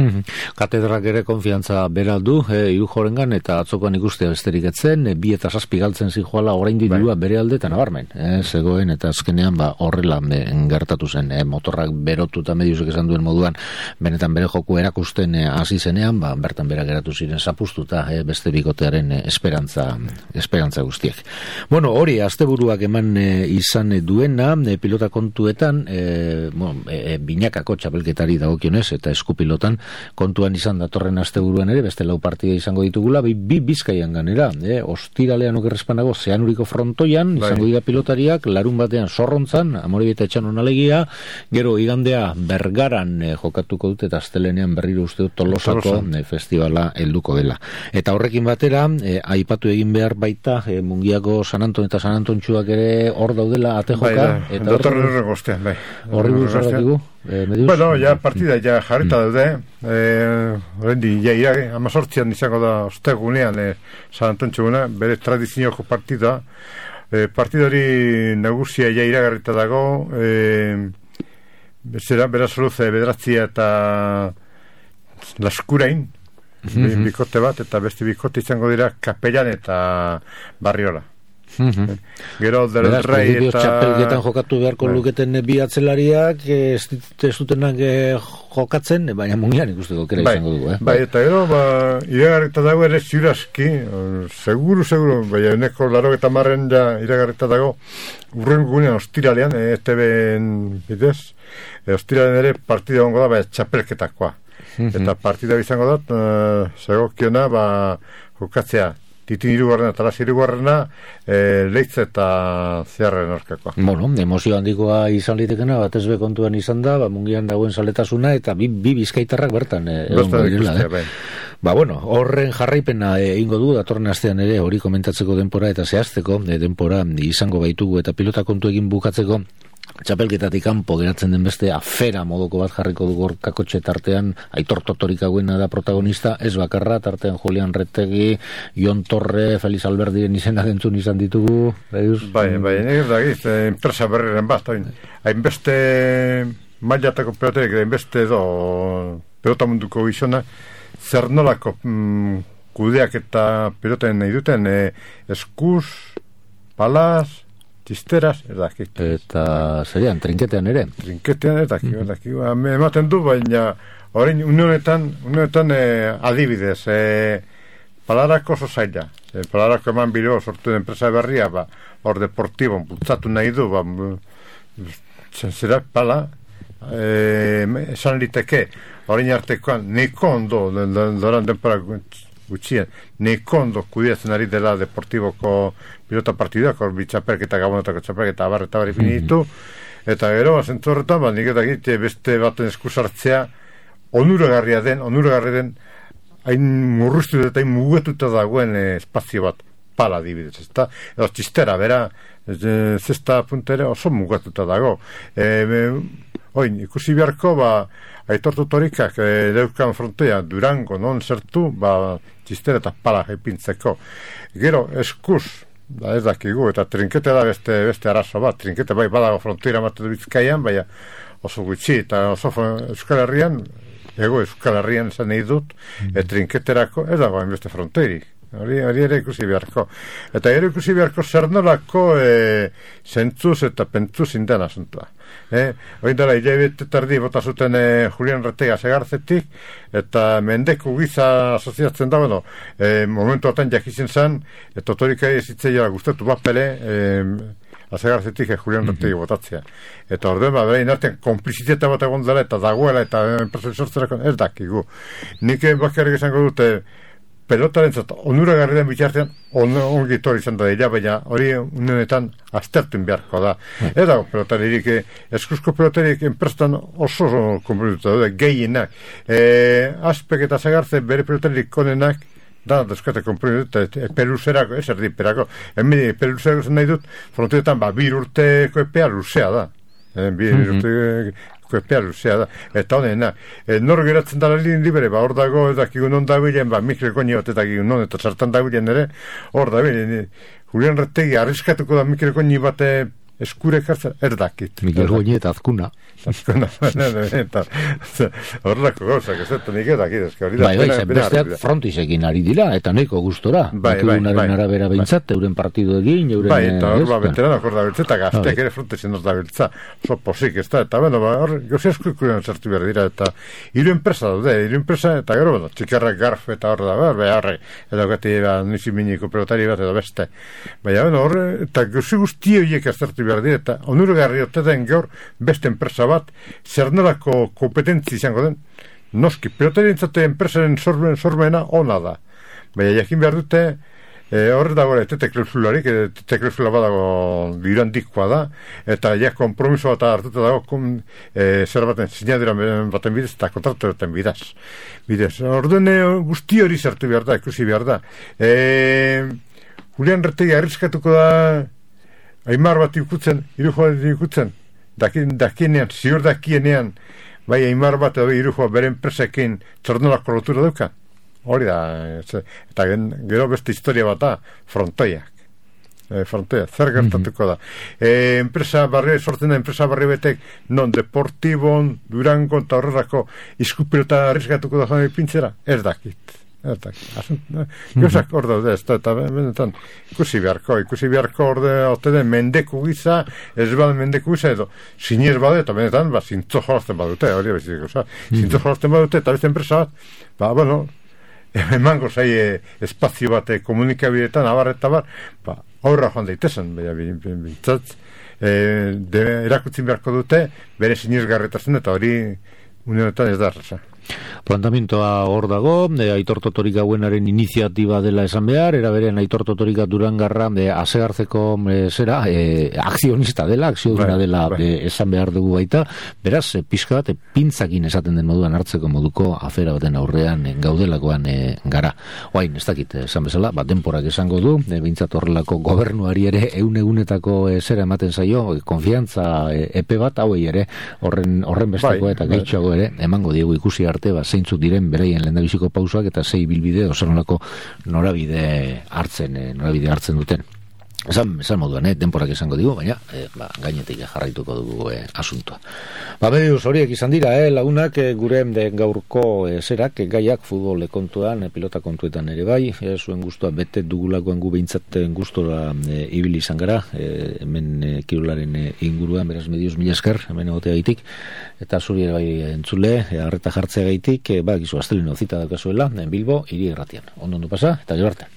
Katedrak ere konfiantza beraldu e, Irujorengan eta atzokoan ikustea besterik etzen, e, bi eta zazpi galtzen zijoala orain dirua bere alde eta nabarmen e, zegoen eta azkenean ba, horrela e, gertatu zen e, motorrak berotu eta mediusek esan duen moduan benetan bere joku erakusten hasi e, zenean ba, bertan bera geratu ziren zapustuta e, beste bikotearen e, esperantza esperantza guztiek. Bueno, hori asteburuak eman e, izan duena e, pilota kontuetan e, bueno, e, binakako txapelketari dagokionez eta eskupilotan kontuan izan datorren asteburuan ere beste lau partida izango ditugula, bi, bi Bizkaian ganera, eh? Ostiralean okerrezpanago Zeanuriko frontoian izango dira pilotariak, larun batean Zorrontzan, Amorebieta Etxanon alegia, gero igandea Bergaran eh, jokatuko dute eta astelenean berriro uste dut Tolosako eh, festivala helduko dela. Eta horrekin batera, eh, aipatu egin behar baita eh, Mungiako San Anton eta San Antontxuak ere hor daudela ate joka. Bai, da, datorren horrego ostean, bai. Horri buruz horretigu? Eh, bueno, ja partida ja jarrita mm. daude, eh, horrendi, ja irage, amazortzian izango da ostegunean eh, San Antontxuguna, bere tradizioko partida, e, partidori nagusia ja iragarrita dago, e, bezera, beraz luze, bederatzia eta Laskurain, mm-hmm. bikote bat, eta beste bikote izango dira Kapellan eta Barriola. Mm-hmm. Gero del Rey eta txapelketan jokatu beharko bai. Luketen bi atzelariak ez, ez dutenak jokatzen, baina mungian ikusteko kera bai. Izango dugu eh? Bai, eta gero ba, iragarrita dago ere ziurazki seguru, seguru baina eneko laro eta marren ja iragarrita dago urren gunean ostiralean e T V-en bidez e, ostiralean ere partida ongo da baina txapelketakoa mm-hmm. eta partida izango da uh, segokiona ba, jokatzea Titin irugarrena eta las irugarrena e, leitz eta zeharren orkakoa. Bueno, emozio handikoa izan litekena, bat ez be kontuan izan da, ba, mungian dagoen zaletasuna, eta bi, bi bizkaitarrak bertan. E, Bertan ikustea, eh? Ba, bueno, horren jarraipena egingo du, datorren astean ere, hori komentatzeko denpora eta zehazteko, e, denpora izango baitugu eta pilota kontu egin bukatzeko, txapelketatik kanpo geratzen den beste afera modoko bat jarriko du Gorkakotxe tartean, Aitor Totorik hauena da protagonista, ez bakarra, tartean Julian Retegi, Jon Torre, Feliz Alberdiren izenak entzun izan ditugu. Beuz? Bai, bai, nire da giz, enpresa berriren bat, hainbeste mailatako peloterik, hainbeste edo pelota munduko izona, zer nolako mm, kudeak eta peloten nahi duten, e, eskuz, palaz, txisteraz, erdakit. Eta zerian, trinketean ere? Trinketean erdakit, mm-hmm. erdakit. Ematen du, baina orain unionetan, unionetan eh, adibidez, eh, palarako oso zaila. Eh, palarako eman biro sortu den enpresa berria, ba, hor deportibo, bultzatu nahi du, ba, zera pala, eh, esan liteke, orain artekoan, neko ondo, doran denpora gutxien, neko ondo kudiatzen ari dela deportiboko pilota partiduak, hor bitxaperketa, gabonetako txaperketa, abar eta bari finitu, mm-hmm. eta gero, zentu horretan, ba, nik eta egite beste baten eskusartzea, onuragarria den, onuragarria den, hain murruztu eta hain mugetuta dagoen eh, espazio bat, pala dibidez, ezta? Edo txistera, bera, zesta puntere oso mugetuta dago. E, e, oin, ikusi beharko, ba, Aitor Totorikak e, deukan frontea Durango non zertu, ba, txistera eta pala jaipintzeko. Gero, eskuz, da ez dakigu, eta trinkete da beste, beste arazo bat, trinkete bai badago fronteira matu Bizkaian, baina oso gutxi, eta oso Euskal Herrian, ego Euskal Herrian esan nahi dut, mm. e, trinketerako ez dago beste fronteirik. Hori, hori ere ikusi beharko. Eta ere ikusi beharko zer nolako e, zentzuz eta pentzuz indan asuntua. Eh? Hori dara, hilabete tardi bota zuten e, Julian Retega Segarzetik, eta mendeko giza asoziatzen da, bueno, e, momentu atan jakizen zan, eta otorika ezitzeia gustatu bapele, e, Azegarzetik e, Julian Retegi mm-hmm. botatzea. Eta orduen, ba, berain artean, konpliziteta bat egon dela, eta dagoela, eta enpresa sortzerako, ez dakigu. Nik bakarrik esango dute, pelotaren zat, onuragarri den bitartean on, ongi torri izan da dira, baina hori unionetan aztertuen beharko da. Mm. Ez dago pelotaririk, eskuzko pelotaririk enprestan oso konpromituta dute, gehienak. E, Azpek eta Zagarze bere pelotaririk konenak, da, dezkate konpromituta, e, peluzerako, ez erdi perako. Hemen peluzerako zen nahi dut, frontetan, ba, bir urteko epea luzea da. E, bir mm-hmm. urteko epea luzea da, eta honena e, nor geratzen dara lin libere, ba, hor dago ez dakigu non dabilen, ba, Mikel Koni bat eta dakigu non, eta zartan dabilen ere, hor dabilen, Julian Retegi arriskatuko da Mikel Koni bat eskure kartzen, erdakit. Mikel Koni eta Azkuna. Azkuna, eta horrelako gauzak, ez eta nik edakit, bai, bai, besteak frontisekin ari dira, eta neko gustora, bai, bai, bai, arabera bintzat, euren partidu egin, euren... Bai, eta hor, ba, veteranak hor da biltza, eta gazteak ere frontisen hor da biltza, oso posik, ez da, eta, bueno, ba, hor, gozi asko ikuren zertu behar dira, eta hiru enpresa daude, hiru enpresa, eta gero, bueno, txikarrak garf, eta hor da, behar, behar, edo gati, ba, nizi miniko pelotari bat, edo beste. Baina, bueno, hor, eta gozi guzti horiek aztertu behar dira, eta onuragarri ote den gaur beste enpresa bat, zer nolako kompetentzi izango den, noski, pelotari entzate enpresaren sormen, sormena ona da. Baina jakin behar dute, e, horre dago tete klausularik, tete klausula badago dirandikoa da, eta ja kompromiso bat hartuta dago, kun, e, zer baten, sinadura baten bidez, eta kontratu baten bidez. Bidez, orduen guzti hori zertu behar da, ikusi behar da. E, Julian Retegi arriskatuko da, Aimar bat ikutzen, hiru joan ikutzen, dakin, dakinean, ziur dakienean, bai Aimar bat edo hiru joan beren presekin txornolako lotura duka. Hori da, eta gero beste historia bat da, frontoiak. e, frontea, zer gertatuko da. E, enpresa barri, sortzen da enpresa barri betek, non Deportibon, Durango eta horrelako iskupilota arriskatuko da joan ipintzera, ez dakit. Ez dakit. Gauzak hor daude, ez da, eta benetan, ikusi beharko, ikusi beharko orde, ote den mendeku gisa, ez bada mendeku gisa, edo, sinez bade, eta benetan, ba, zintzo jolazten badute, hori bezik, oza, zintzo jolazten badute, eta beste enpresa bat, ba, bueno, emango zai espazio bat komunikabideetan, abar eta bar, ba, aurra joan daitezen, baina bintzat, e, erakutzin beharko dute, bere sinezgarretasun, eta hori unionetan ez da arrasa. Planteamentoa hor dago, e, Aitor Totorika Buenaren iniziatiba dela esan behar, era beren Aitor Totorika Durangarra e, asegartzeko e, zera, e, akzionista dela, akzioduna dela e, esan behar dugu baita, beraz, e, pixka bat, e, pintzakin esaten den moduan hartzeko moduko afera baten aurrean e, gaudelakoan e, gara. Oain, ez dakit, esan bezala, bat denporak esango du, e, bintzat horrelako gobernuari ere eun egunetako e, zera ematen zaio, e, konfiantza e, epe bat, hauei ere, horren, horren besteko bai, eta bai. Gehitxoago ere, emango diegu ikusi arte, ba, zeintzuk diren beraien lehendabiziko pausoak eta sei bilbide osanolako norabide hartzen, eh, norabide hartzen duten. Esan, esan moduan, eh, denporak esango digu, baina eh, ba, gainetik jarraituko dugu eh, asuntoa. Ba, beriuz, horiek izan dira, eh, lagunak eh, gure de gaurko eh, zerak, eh, gaiak futbol kontuan, eh, pilota kontuetan ere bai, eh, zuen guztua bete dugulakoan gu behintzat gustora eh, ibili izan gara, eh, hemen eh, kirolaren eh, inguruan, beraz medioz mila esker, hemen egotea gaitik, eta zuri ere bai entzule, eh, arreta jartzea gaitik, eh, ba, gizu, astelino zita dakazuela, en Bilbo, hiri erratian. Ondo ondo pasa, eta gero arte.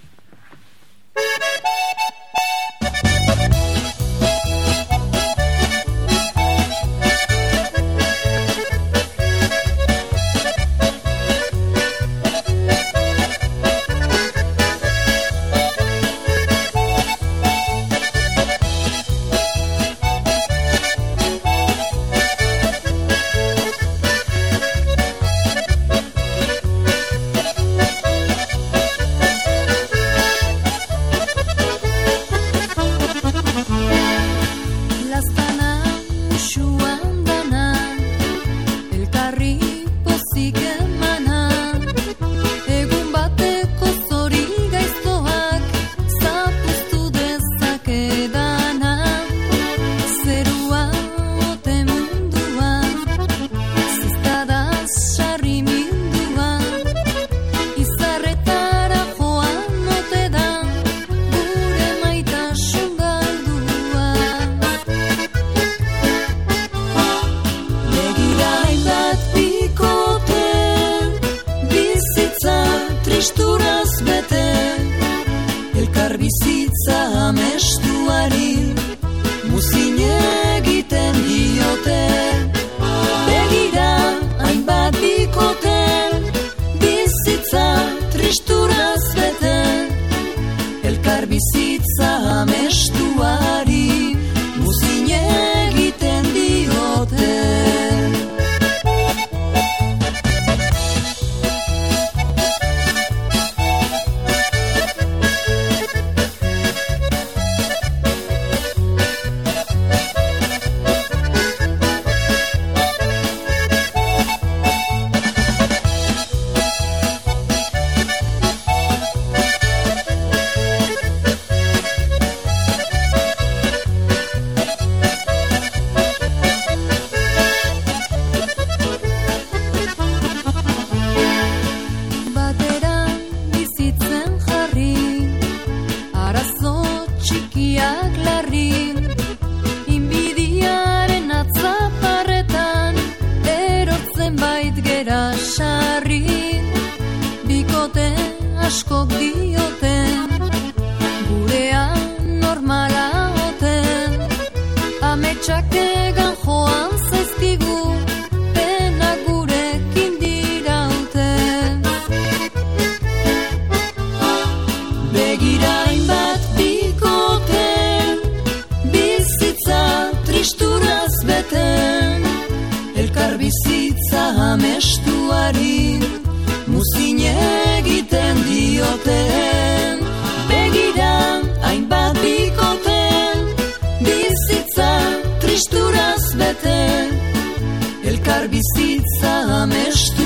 Askok dioten, gurea normala oten, ametsak egan joan zaizkigu, pena gurekin dirauten. Begirain bat bikoten, bizitza tristuraz beten, elkar bizitza amestuari, muzin egiten dioten. Begira, hainbat bikoten, bizitza tristuraz beten, elkar bizitza amestu